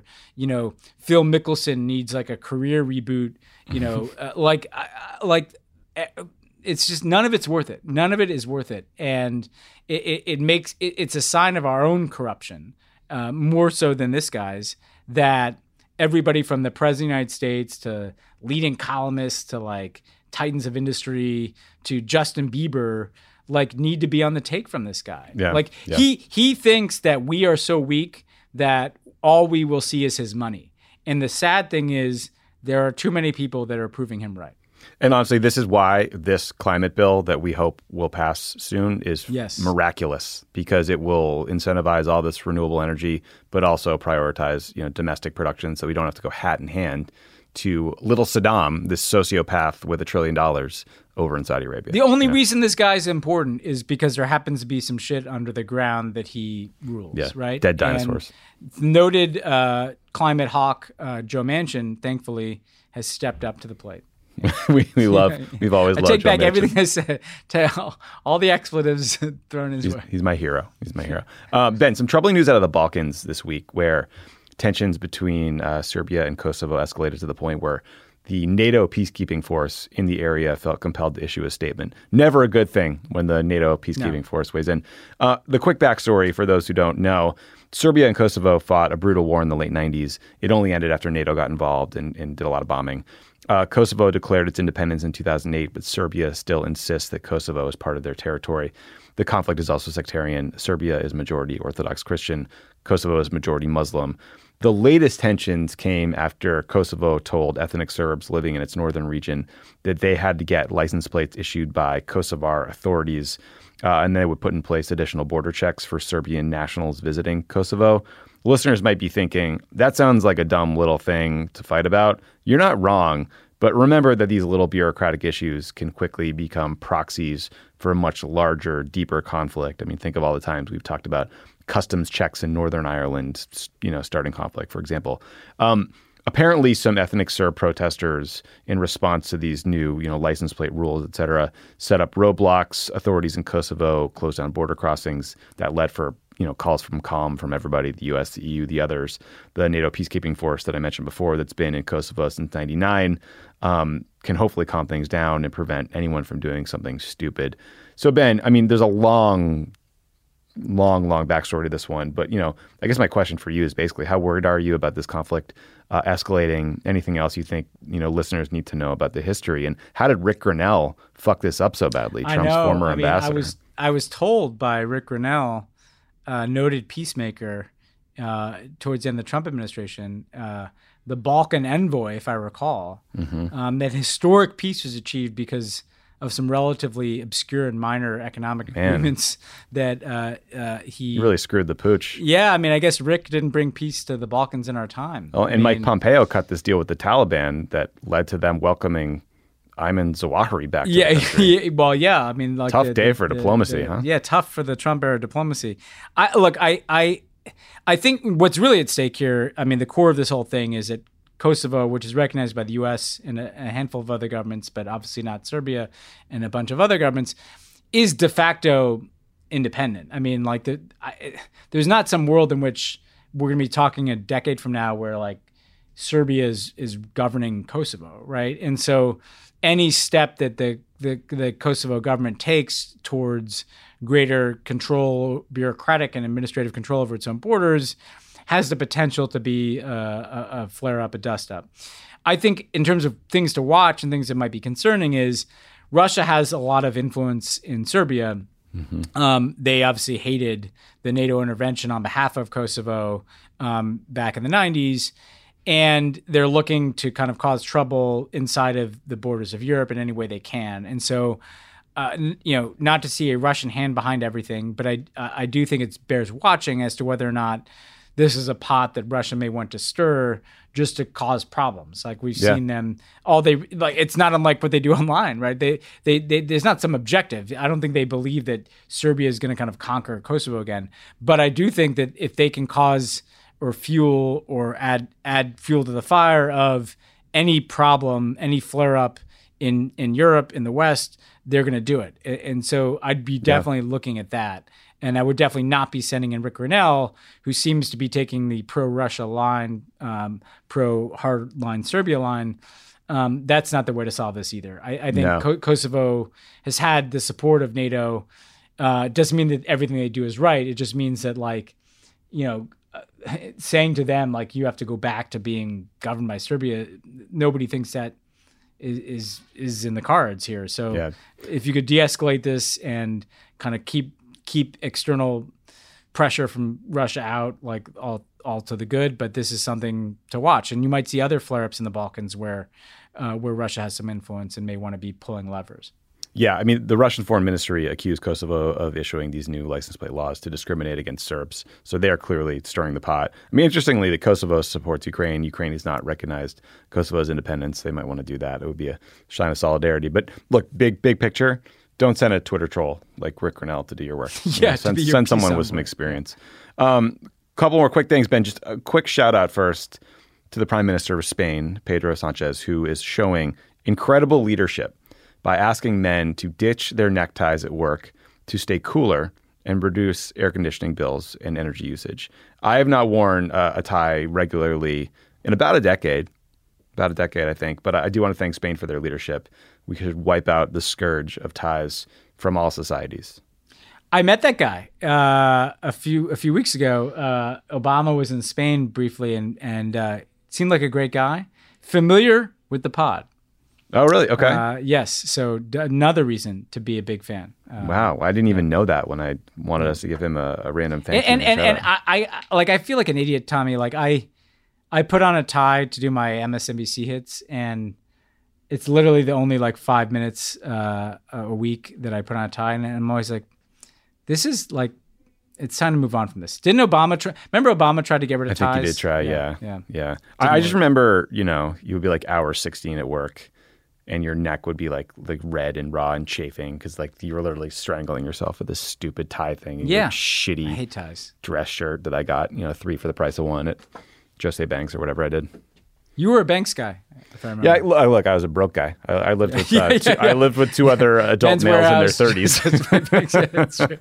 Phil Mickelson needs like a career reboot. It's just none of it's worth it. None of it is worth it, and it's a sign of our own corruption, more so than this guy's, that everybody from the president of the United States to leading columnists to like titans of industry to Justin Bieber like need to be on the take from this guy. Yeah. Like he thinks that we are so weak that all we will see is his money. And the sad thing is there are too many people that are proving him right. And honestly, this is why this climate bill that we hope will pass soon is miraculous, because it will incentivize all this renewable energy, but also prioritize, domestic production, so we don't have to go hat in hand to little Saddam, this sociopath with $1 trillion over in Saudi Arabia. The only reason this guy's important is because there happens to be some shit under the ground that he rules, right? Dead dinosaurs. And noted climate hawk Joe Manchin, thankfully, has stepped up to the plate. We've always loved I take Joe back Manchin. Everything I said. All the expletives thrown his way. He's my hero. Ben, some troubling news out of the Balkans this week, where tensions between Serbia and Kosovo escalated to the point where the NATO peacekeeping force in the area felt compelled to issue a statement. Never a good thing when the NATO peacekeeping force weighs in. The quick backstory for those who don't know: Serbia and Kosovo fought a brutal war in the late 90s. It only ended after NATO got involved and did a lot of bombing. Kosovo declared its independence in 2008, but Serbia still insists that Kosovo is part of their territory. The conflict is also sectarian. Serbia is majority Orthodox Christian. Kosovo is majority Muslim. The latest tensions came after Kosovo told ethnic Serbs living in its northern region that they had to get license plates issued by Kosovar authorities, and they would put in place additional border checks for Serbian nationals visiting Kosovo. Listeners might be thinking, that sounds like a dumb little thing to fight about. You're not wrong, but remember that these little bureaucratic issues can quickly become proxies for a much larger, deeper conflict. I mean, think of all the times we've talked about customs checks in Northern Ireland, starting conflict, for example. Apparently, some ethnic Serb protesters, in response to these new, license plate rules, et cetera, set up roadblocks. Authorities in Kosovo closed down border crossings. That led for calls from calm from everybody: the U.S., the EU, the others. The NATO peacekeeping force that I mentioned before, that's been in Kosovo since '99, can hopefully calm things down and prevent anyone from doing something stupid. So, Ben, I mean, there's a long backstory to this one, but I guess my question for you is basically, how worried are you about this conflict escalating? Anything else you think listeners need to know about the history, and how did Rick Grenell fuck this up so badly? Trump's former ambassador. I was told by Rick Grenell, noted peacemaker towards the end of the Trump administration, the Balkan envoy, if I recall, that historic peace was achieved because of some relatively obscure and minor economic agreements that he really screwed the pooch. Yeah, I mean, I guess Rick didn't bring peace to the Balkans in our time. Oh, and Mike Pompeo cut this deal with the Taliban that led to them welcoming Ayman Zawahiri back to the country. Well, yeah. I mean, like tough day for diplomacy, huh? Yeah, tough for the Trump era diplomacy. I think what's really at stake here, I mean, the core of this whole thing is that Kosovo, which is recognized by the U.S. and a handful of other governments, but obviously not Serbia and a bunch of other governments, is de facto independent. I mean, like there's not some world in which we're going to be talking a decade from now where like Serbia is governing Kosovo, right? And so any step that the Kosovo government takes towards greater control, bureaucratic and administrative control over its own borders, has the potential to be a flare-up, a dust-up. I think in terms of things to watch and things that might be concerning is Russia has a lot of influence in Serbia. They obviously hated the NATO intervention on behalf of Kosovo back in the 90s, and they're looking to kind of cause trouble inside of the borders of Europe in any way they can. And so, not to see a Russian hand behind everything, but I do think it bears watching as to whether or not this is a pot that Russia may want to stir just to cause problems. Like we've seen them it's not unlike what they do online, right? They there's not some objective. I don't think they believe that Serbia is going to kind of conquer Kosovo again. But I do think that if they can cause or fuel or add fuel to the fire of any problem, any flare up in Europe, in the West, they're going to do it. And so I'd be definitely looking at that. And I would definitely not be sending in Rick Grenell, who seems to be taking the pro-Russia line, pro-hardline Serbia line. That's not the way to solve this either. I think Kosovo has had the support of NATO. It doesn't mean that everything they do is right. It just means that, saying to them, like, you have to go back to being governed by Serbia, nobody thinks that is in the cards here. So if you could de-escalate this and kind of keep external pressure from Russia out, like all to the good, but this is something to watch. And you might see other flare-ups in the Balkans where Russia has some influence and may want to be pulling levers. Yeah, I mean, the Russian Foreign Ministry accused Kosovo of issuing these new license plate laws to discriminate against Serbs. So they are clearly stirring the pot. I mean, interestingly, that Kosovo supports Ukraine. Ukraine has not recognized Kosovo's independence. They might want to do that. It would be a sign of solidarity. But look, big picture, don't send a Twitter troll like Rick Grinnell to do your work. Send someone with some experience. Couple more quick things, Ben. Just a quick shout out first to the Prime Minister of Spain, Pedro Sanchez, who is showing incredible leadership by asking men to ditch their neckties at work to stay cooler and reduce air conditioning bills and energy usage. I have not worn a tie regularly in about a decade, I think. But I do want to thank Spain for their leadership. We should wipe out the scourge of ties from all societies. I met that guy a few weeks ago. Obama was in Spain briefly and seemed like a great guy. Familiar with the pod. Oh, really? Okay. Yes. So another reason to be a big fan. Wow. I didn't even know that when I wanted us to give him a random thank you. And I feel like an idiot, Tommy. Like I put on a tie to do my MSNBC hits, and it's literally the only like 5 minutes a week that I put on a tie. And I'm always like, this is like, it's time to move on from this. Didn't Obama try? Remember Obama tried to get rid of ties? I think he did try, yeah. I just remember, you would be like hour 16 at work, and your neck would be like red and raw and chafing because like you were literally strangling yourself with this stupid tie thing. And your shitty I hate ties. Dress shirt that I got, 3 for the price of 1 at Jose Banks or whatever I did. You were a Banks guy, if I remember. Yeah, look, I was a broke guy. I lived with I lived with 2 other adult males in their 30s. That's true.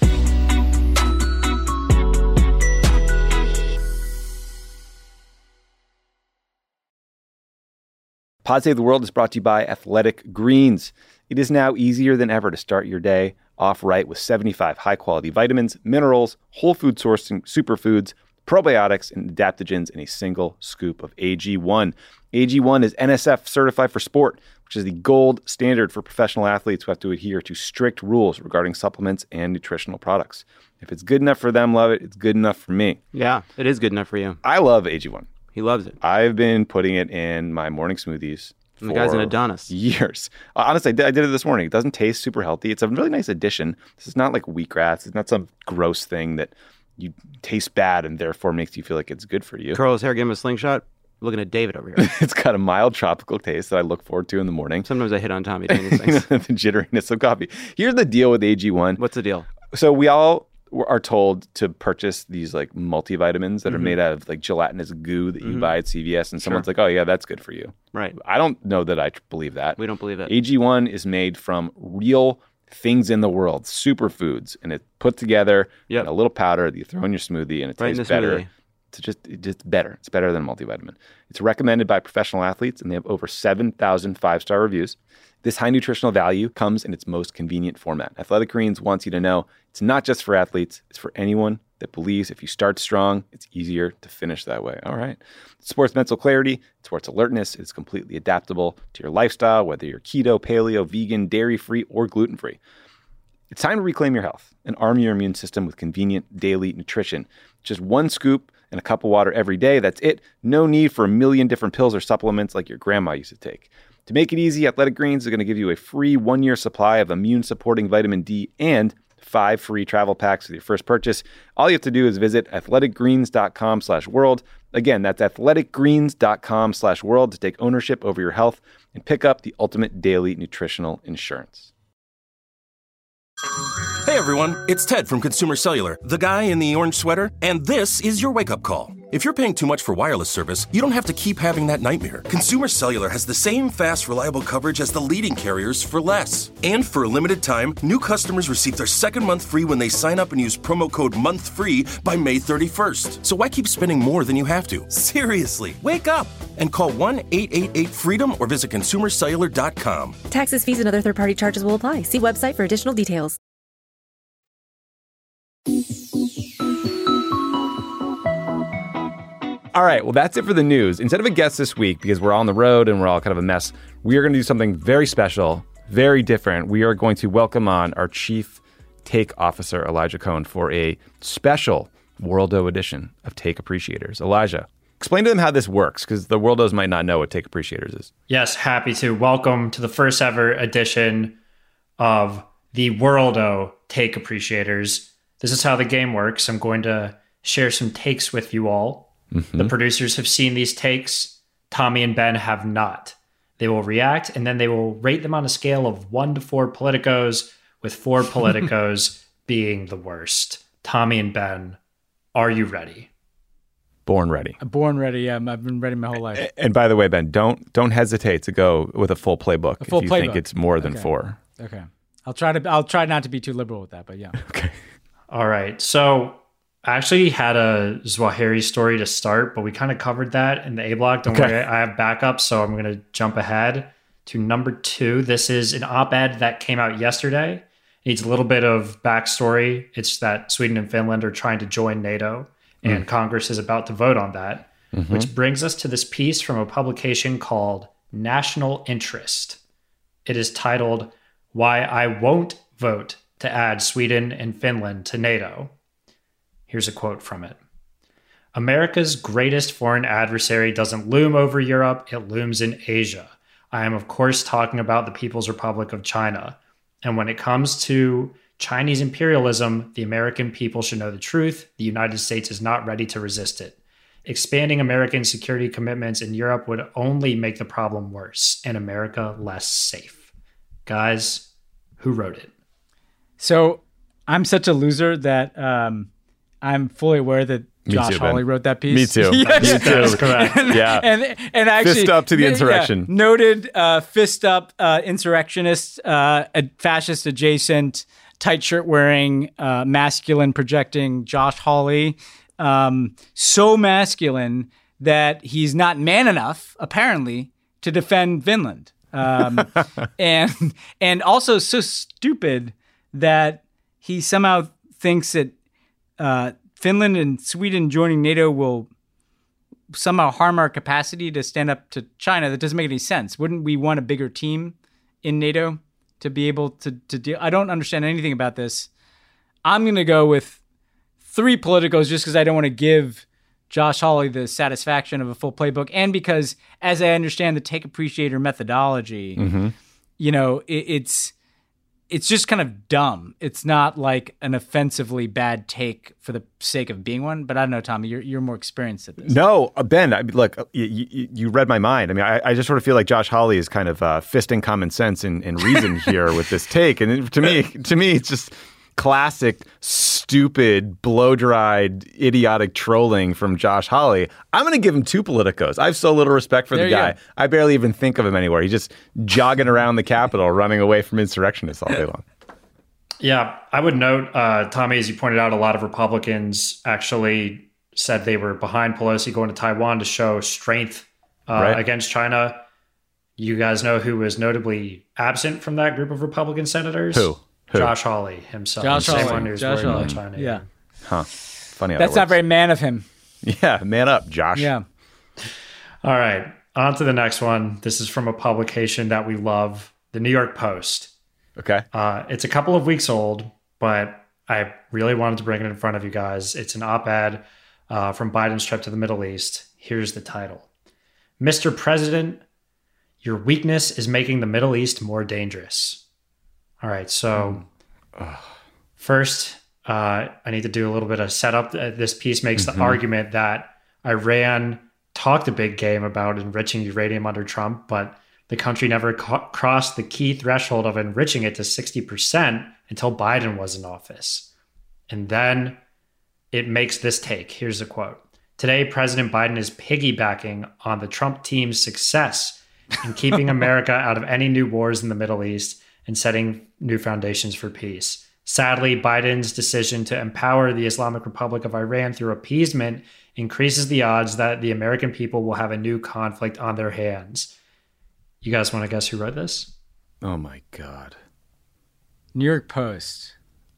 Pod Save the World is brought to you by Athletic Greens. It is now easier than ever to start your day off right with 75 high-quality vitamins, minerals, whole food sourcing superfoods, probiotics, and adaptogens in a single scoop of AG1. AG1 is NSF certified for sport, which is the gold standard for professional athletes who have to adhere to strict rules regarding supplements and nutritional products. If it's good enough for them, love it. It's good enough for me. Yeah, it is good enough for you. I love AG1. He loves it. I've been putting it in my morning smoothies for the guy's an Adonis. Years. Honestly, I did it this morning. It doesn't taste super healthy. It's a really nice addition. This is not like wheatgrass. It's not some gross thing that you taste bad and therefore makes you feel like it's good for you. Curl his hair, give him a slingshot. Looking at David over here. It's got a mild tropical taste that I look forward to in the morning. Sometimes I hit on Tommy doing these things. The jitteriness of coffee. Here's the deal with AG1. What's the deal? So we all are told to purchase these like multivitamins that are made out of like gelatinous goo that you buy at CVS, and someone's like, oh yeah, that's good for you. Right. I don't know that I believe that. We don't believe that. AG1 is made from real things in the world, superfoods, and it's put together in a little powder that you throw in your smoothie, and it tastes better. Smoothie. It's just better. It's better than a multivitamin. It's recommended by professional athletes, and they have over 7,000 5-star reviews. This high nutritional value comes in its most convenient format. Athletic Greens wants you to know it's not just for athletes. It's for anyone that believes if you start strong, it's easier to finish that way. All right. It supports mental clarity. It supports alertness. It's completely adaptable to your lifestyle, whether you're keto, paleo, vegan, dairy-free, or gluten-free. It's time to reclaim your health and arm your immune system with convenient daily nutrition. Just 1 scoop and a cup of water every day. That's it. No need for a million different pills or supplements like your grandma used to take. To make it easy, Athletic Greens is going to give you a free 1-year supply of immune-supporting vitamin D and 5 free travel packs with your first purchase. All you have to do is visit athleticgreens.com/world. Again, that's athleticgreens.com/world to take ownership over your health and pick up the ultimate daily nutritional insurance. Hey everyone, it's Ted from Consumer Cellular, the guy in the orange sweater, and this is your wake-up call. If you're paying too much for wireless service, you don't have to keep having that nightmare. Consumer Cellular has the same fast, reliable coverage as the leading carriers for less. And for a limited time, new customers receive their second month free when they sign up and use promo code MONTHFREE by May 31st. So why keep spending more than you have to? Seriously, wake up and call 1-888-FREEDOM or visit consumercellular.com. Taxes, fees, and other third-party charges will apply. See website for additional details. All right, well, that's it for the news. Instead of a guest this week, because we're all on the road and we're all kind of a mess, we are going to do something very special, very different. We are going to welcome on our Chief Take Officer, Elijah Cohen, for a special Worldo edition of Take Appreciators. Elijah, explain to them how this works, because the Worldos might not know what Take Appreciators is. Yes, happy to. Welcome to the first ever edition of the Worldo Take Appreciators. This is how the game works. I'm going to share some takes with you all. Mm-hmm. The producers have seen these takes. Tommy and Ben have not. They will react, and then they will rate them on a scale of 1 to 4 politicos, with 4 politicos being the worst. Tommy and Ben, are you ready? Born ready. Born ready. Yeah, I've been ready my whole life. And by the way, Ben, don't hesitate to go with a full playbook if you think it's more than 4. Okay. I'll try not to be too liberal with that, but yeah. Okay. All right. So I actually had a Zawahiri story to start, but we kind of covered that in the A block. Don't worry, I have backup, so I'm going to jump ahead to number 2. This is an op-ed that came out yesterday. It needs a little bit of backstory. It's that Sweden and Finland are trying to join NATO, and Congress is about to vote on that, which brings us to this piece from a publication called National Interest. It is titled, "Why I Won't Vote to Add Sweden and Finland to NATO." Here's a quote from it. "America's greatest foreign adversary doesn't loom over Europe, it looms in Asia. I am, of course, talking about the People's Republic of China. And when it comes to Chinese imperialism, the American people should know the truth. The United States is not ready to resist it. Expanding American security commitments in Europe would only make the problem worse and America less safe." Guys, who wrote it? So I'm such a loser that I'm fully aware that Josh Hawley wrote that piece. Me too. Yes. Me too. That's correct. And actually, fist up to the insurrection. Yeah, noted fist up insurrectionist, fascist adjacent, tight shirt wearing, masculine projecting Josh Hawley. So masculine that he's not man enough, apparently, to defend Finland. And also so stupid that he somehow thinks that Finland and Sweden joining NATO will somehow harm our capacity to stand up to China. That doesn't make any sense. Wouldn't we want a bigger team in NATO to be able to deal? I don't understand anything about this. I'm going to go with 3 politicos just because I don't want to give Josh Hawley the satisfaction of a full playbook, and because, as I understand the Take Appreciator methodology, it's just kind of dumb. It's not like an offensively bad take for the sake of being one. But I don't know, Tommy, you're more experienced at this. No, Ben, look, you read my mind. I mean, I just sort of feel like Josh Hawley is kind of fisting common sense and reason here with this take. And to me, it's just classic, stupid, blow-dried, idiotic trolling from Josh Hawley. I'm going to give him 2 politicos. I have so little respect for the guy. I barely even think of him anywhere. He's just jogging around the Capitol, running away from insurrectionists all day long. Yeah, I would note, Tommy, as you pointed out, a lot of Republicans actually said they were behind Pelosi going to Taiwan to show strength against China. You guys know who was notably absent from that group of Republican senators? Who? Josh Hawley himself. Josh the same Hawley. one who's Josh worried Hawley. about China. Yeah. Huh. Funny how That's that not works. very man of him. Yeah, man up, Josh. Yeah. All right, on to the next one. This is from a publication that we love, the New York Post. Okay. It's a couple of weeks old, but I really wanted to bring it in front of you guys. It's an op-ed from Biden's trip to the Middle East. Here's the title. "Mr. President, your weakness is making the Middle East more dangerous." All right, so first, I need to do a little bit of setup. This piece makes the argument that Iran talked a big game about enriching uranium under Trump, but the country never crossed the key threshold of enriching it to 60% until Biden was in office. And then it makes this take. Here's a quote. "Today, President Biden is piggybacking on the Trump team's success in keeping America out of any new wars in the Middle East and setting new foundations for peace. Sadly, Biden's decision to empower the Islamic Republic of Iran through appeasement increases the odds that the American people will have a new conflict on their hands." You guys want to guess who wrote this? Oh, my God. New York Post.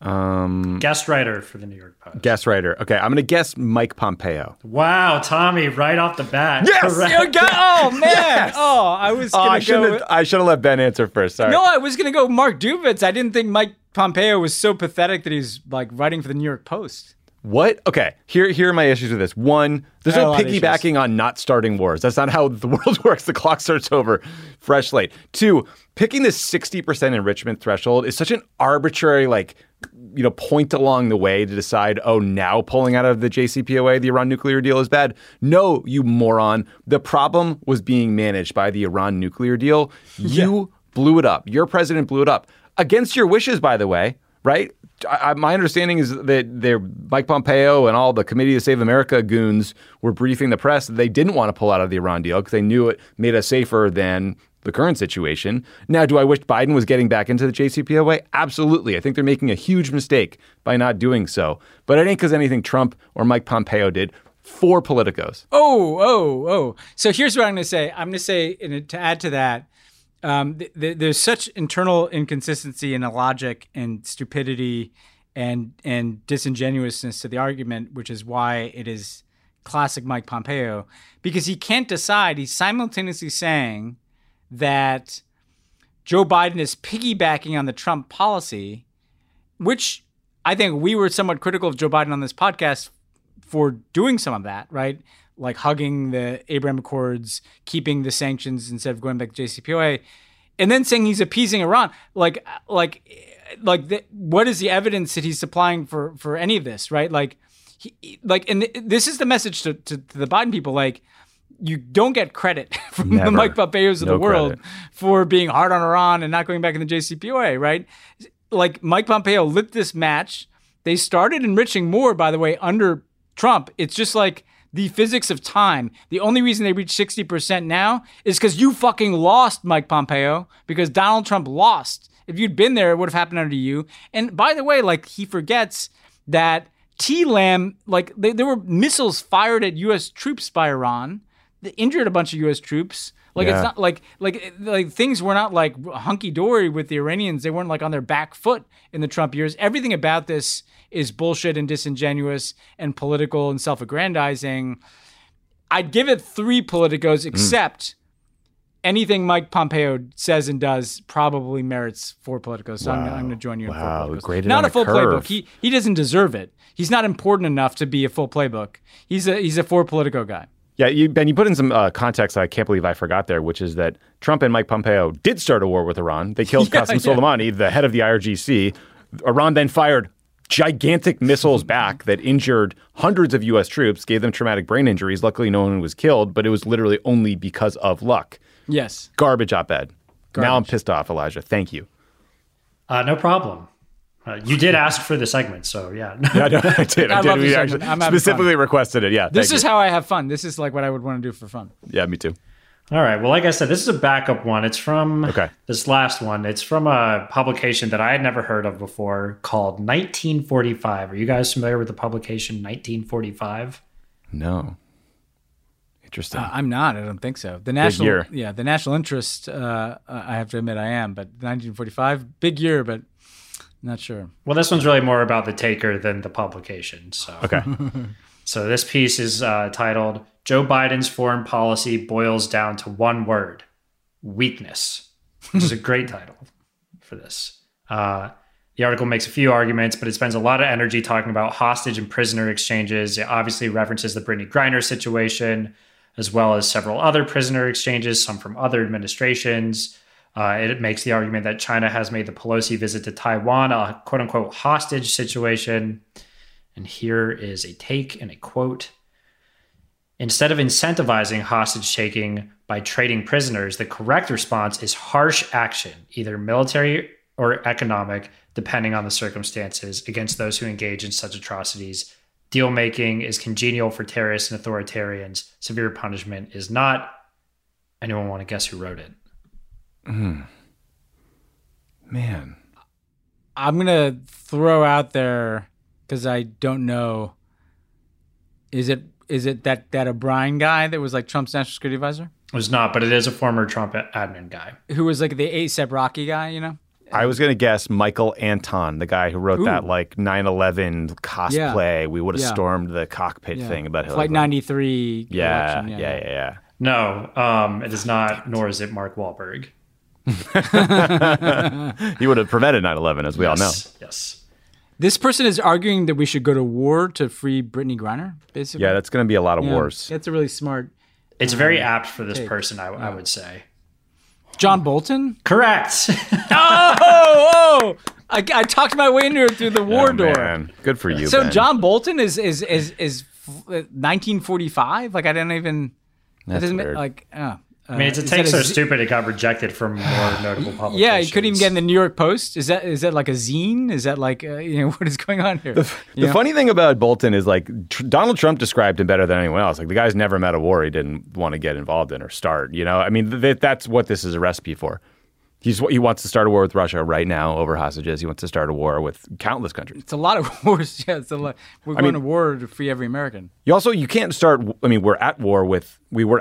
Guest writer for the New York Post. Guest writer. Okay, I'm going to guess Mike Pompeo. Wow, Tommy, right off the bat. Yes! Correct. Oh, man. Yes! Oh, I was going to go... I should have let Ben answer first. Sorry. No, I was going to go Mark Duvitz. I didn't think Mike Pompeo was so pathetic that he's like writing for the New York Post. What? Okay, here are my issues with this. One, there's no piggybacking on not starting wars. That's not how the world works. The clock starts over, fresh slate. Two, picking this 60% enrichment threshold is such an arbitrary, point along the way to decide, now pulling out of the JCPOA, the Iran nuclear deal is bad. No, you moron. The problem was being managed by the Iran nuclear deal. You blew it up. Your president blew it up. Against your wishes, by the way, right? My understanding is that Mike Pompeo and all the Committee to Save America goons were briefing the press that they didn't want to pull out of the Iran deal because they knew it made us safer than the current situation. Now, do I wish Biden was getting back into the JCPOA? Absolutely. I think they're making a huge mistake by not doing so. But it ain't because anything Trump or Mike Pompeo did. 4 politicos. Oh. So here's what I'm going to say. I'm going to say, and to add to that, there's such internal inconsistency and illogic and stupidity and disingenuousness to the argument, which is why it is classic Mike Pompeo, because he can't decide. He's simultaneously saying that Joe Biden is piggybacking on the Trump policy, which I think we were somewhat critical of Joe Biden on this podcast for doing some of that, right? Like hugging the Abraham Accords, keeping the sanctions instead of going back to JCPOA, and then saying he's appeasing Iran. What is the evidence that he's supplying for any of this, right? And this is the message to the Biden people. You don't get credit from the Mike Pompeos of the world for being hard on Iran and not going back in the JCPOA, right? Mike Pompeo lit this match. They started enriching more, by the way, under Trump. It's just the physics of time. The only reason they reached 60% now is because you fucking lost, Mike Pompeo, because Donald Trump lost. If you'd been there, it would have happened under you. And by the way, he forgets that TLAM, there were missiles fired at U.S. troops by Iran that injured a bunch of U.S. troops. It's not like things were not hunky dory with the Iranians. They weren't on their back foot in the Trump years. Everything about this is bullshit and disingenuous and political and self-aggrandizing. I'd give it 3 politicos, except anything Mike Pompeo says and does probably merits 4 politicos. So I'm going to join you in 4 politicos. Not a full playbook. He doesn't deserve it. He's not important enough to be a full playbook. He's a 4 politico guy. Yeah, Ben, you put in some context I can't believe I forgot there, which is that Trump and Mike Pompeo did start a war with Iran. They killed Qasem Soleimani, the head of the IRGC. Iran then fired gigantic missiles back that injured hundreds of U.S. troops, gave them traumatic brain injuries. Luckily, no one was killed, but it was literally only because of luck. Yes. Garbage op-ed. Now I'm pissed off, Elijah. Thank you. No problem. You did ask for the segment, so yeah. Yeah, no, I did. We actually specifically requested it. Yeah. This is how I have fun. This is what I would want to do for fun. Yeah, me too. All right. Well, like I said, this is a backup one. It's from this last one. It's from a publication that I had never heard of before called 1945. Are you guys familiar with the publication 1945? No. Interesting. I'm not. I don't think so. The national, the national interest. I have to admit, I am. But 1945, big year, but not sure. Well, this one's really more about the taker than the publication. So So this piece is titled "Joe Biden's Foreign Policy Boils Down to One Word: Weakness," which is a great title for this. The article makes a few arguments, but it spends a lot of energy talking about hostage and prisoner exchanges. It obviously references the Brittany Griner situation, as well as several other prisoner exchanges, some from other administrations. It makes the argument that China has made the Pelosi visit to Taiwan a quote-unquote hostage situation. And here is a take and a quote. "Instead of incentivizing hostage taking by trading prisoners, the correct response is harsh action, either military or economic, depending on the circumstances, against those who engage in such atrocities. Deal making is congenial for terrorists and authoritarians. Severe punishment is not." Anyone want to guess who wrote it? Man. I'm going to throw out there, because I don't know. Is it that O'Brien guy that was Trump's national security advisor? It was not, but it is a former Trump admin guy. Who was the A$AP Rocky guy, you know? I was going to guess Michael Anton, the guy who wrote that like 9/11 cosplay. We would have stormed the cockpit thing about Hillary. Flight 93. Yeah. election, No, it is not, nor is it Mark Wahlberg. He would have prevented 9/11, as we all know. Yes. This person is arguing that we should go to war to free Brittany Griner, basically. Yeah, that's going to be a lot of wars. That's a really smart. It's very apt for this person, I would say. John Bolton? Correct. I talked my way into it through the war door. Man. Good for you, So Ben. John Bolton is 1945? Like, I didn't even... That's that doesn't weird. Like, I mean, it's a is take that so z- stupid it got rejected from more notable publications. Yeah, he couldn't even get in the New York Post. Is that like a zine? Is that like what is going on here? The funny thing about Bolton is like Donald Trump described him better than anyone else. Like the guy's never met a war he didn't want to get involved in or start. You know, I mean that's what this is a recipe for. He wants to start a war with Russia right now over hostages. He wants to start a war with countless countries. It's a lot of wars. Yeah, it's a lot. We're going to war to free every American. You can't start. I mean, we were at war with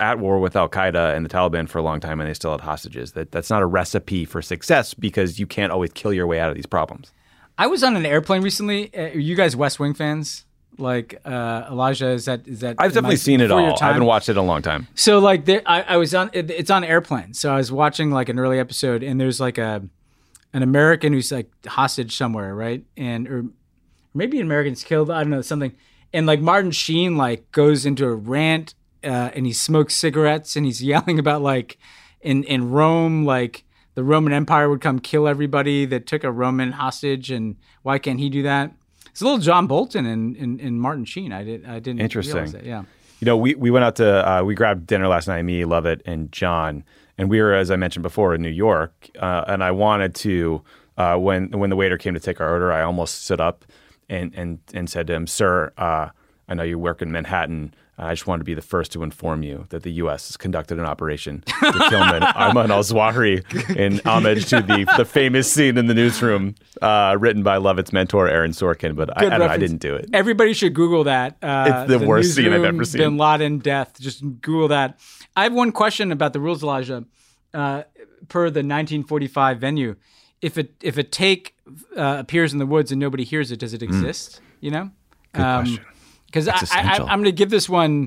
Al Qaeda and the Taliban for a long time, and they still had hostages. That's not a recipe for success because you can't always kill your way out of these problems. I was on an airplane recently. Are you guys West Wing fans? Like Elijah, is that? I've definitely seen it before your all. I time? haven't watched it in a long time. So like I was on. It's on airplane. So I was watching like an early episode, and there's like an American who's like hostage somewhere, right? Or maybe an American's killed. I don't know, something. And like Martin Sheen like goes into a rant, and he smokes cigarettes, and he's yelling about like in Rome, like the Roman Empire would come kill everybody that took a Roman hostage, and why can't he do that? It's a little John Bolton and Martin Sheen. I didn't Interesting. realize that. Yeah. You know, we went out to we grabbed dinner last night. Me, Lovett, and John, and we were, as I mentioned before, in New York. And I wanted to when the waiter came to take our order, I almost stood up and said to him, "Sir, I know you work in Manhattan. I just wanted to be the first to inform you that the U.S. has conducted an operation to kill Ayman al-Zawahiri in homage to the famous scene in the newsroom written by Lovett's mentor, Aaron Sorkin." But I don't know, I didn't do it. Everybody should Google that. It's the worst scene I've ever seen. Bin Laden death. Just Google that. I have one question about the rules, Elijah. Per the 1945 venue, if a take appears in the woods and nobody hears it, does it exist? You know? Good question. Because I'm going to give this one.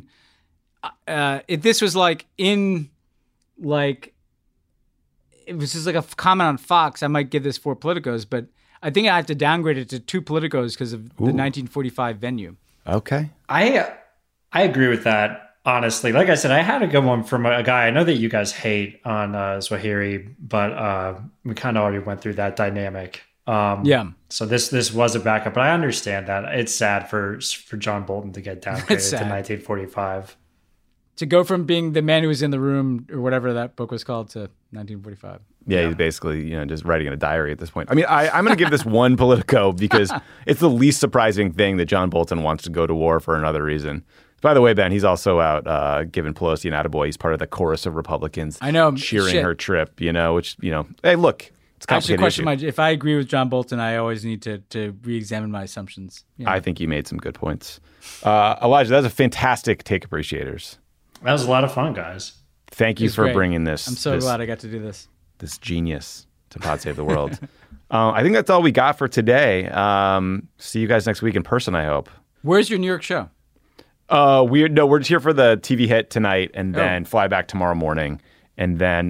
If this was like it was just like a comment on Fox, I might give this 4 Politicos, but I think I have to downgrade it to 2 Politicos because of the 1945 venue. Okay. I agree with that, honestly. Like I said, I had a good one from a guy. I know that you guys hate on Zawahiri, but we kind of already went through that dynamic. Yeah. So this was a backup, but I understand that it's sad for John Bolton to get downgraded to 1945. To go from being the man who was in the room or whatever that book was called to 1945. Yeah, he's basically just writing in a diary at this point. I mean, I'm going to give this 1 Politico because it's the least surprising thing that John Bolton wants to go to war for another reason. By the way, Ben, he's also out giving Pelosi an attaboy. He's part of the chorus of Republicans. I know, cheering her trip. Which hey, look. I should question if I agree with John Bolton, I always need to re-examine my assumptions. I think you made some good points. Elijah, that was a fantastic Take Appreciators. That was a lot of fun, guys. Thank you for bringing this. I'm so glad I got to do this. This genius to Pod Save the World. I think that's all we got for today. See you guys next week in person, I hope. Where's your New York show? We're just here for the TV hit tonight and then fly back tomorrow morning and then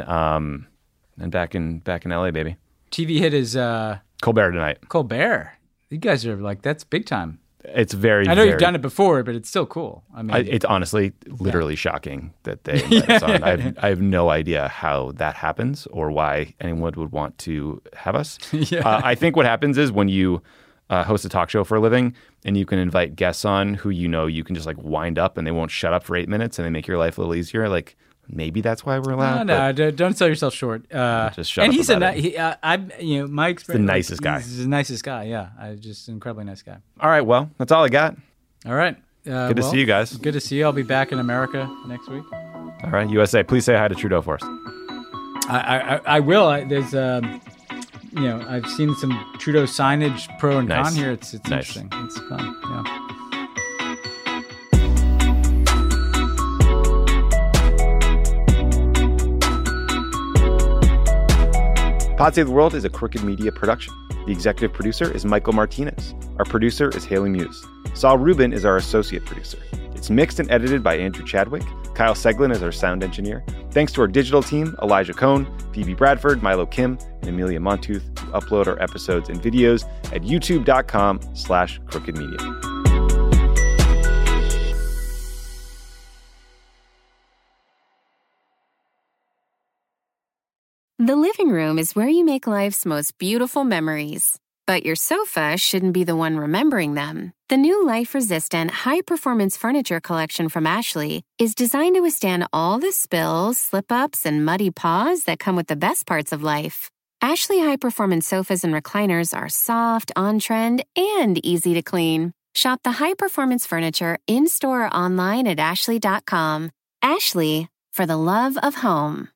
back in LA, baby. TV hit is Colbert tonight. Colbert. You guys are like, that's big time. It's very. I know you've done it before, but it's still cool. I mean, it's honestly literally shocking that they let us on. I have no idea how that happens or why anyone would want to have us. I think what happens is when you host a talk show for a living and you can invite guests on who you can just like wind up and they won't shut up for 8 minutes and they make your life a little easier. Like maybe that's why we're allowed. No, don't sell yourself short. Just shut and up he's about it. my experience. The nicest guy. He's the nicest guy. Yeah, just an incredibly nice guy. All right, well, that's all I got. All right. Good to see you guys. Good to see you. I'll be back in America next week. All right, USA. Please say hi to Trudeau for us. I will. There's I've seen some Trudeau signage pro and con here. It's interesting. It's fun. Yeah. Pod Save the World is a Crooked Media production. The executive producer is Michael Martinez. Our producer is Haley Muse. Saul Rubin is our associate producer. It's mixed and edited by Andrew Chadwick. Kyle Seglin is our sound engineer. Thanks to our digital team, Elijah Cohn, Phoebe Bradford, Milo Kim, and Amelia Montooth, who upload our episodes and videos at youtube.com/crookedmedia. The living room is where you make life's most beautiful memories. But your sofa shouldn't be the one remembering them. The new life-resistant, high-performance furniture collection from Ashley is designed to withstand all the spills, slip-ups, and muddy paws that come with the best parts of life. Ashley high-performance sofas and recliners are soft, on-trend, and easy to clean. Shop the high-performance furniture in-store or online at ashley.com. Ashley, for the love of home.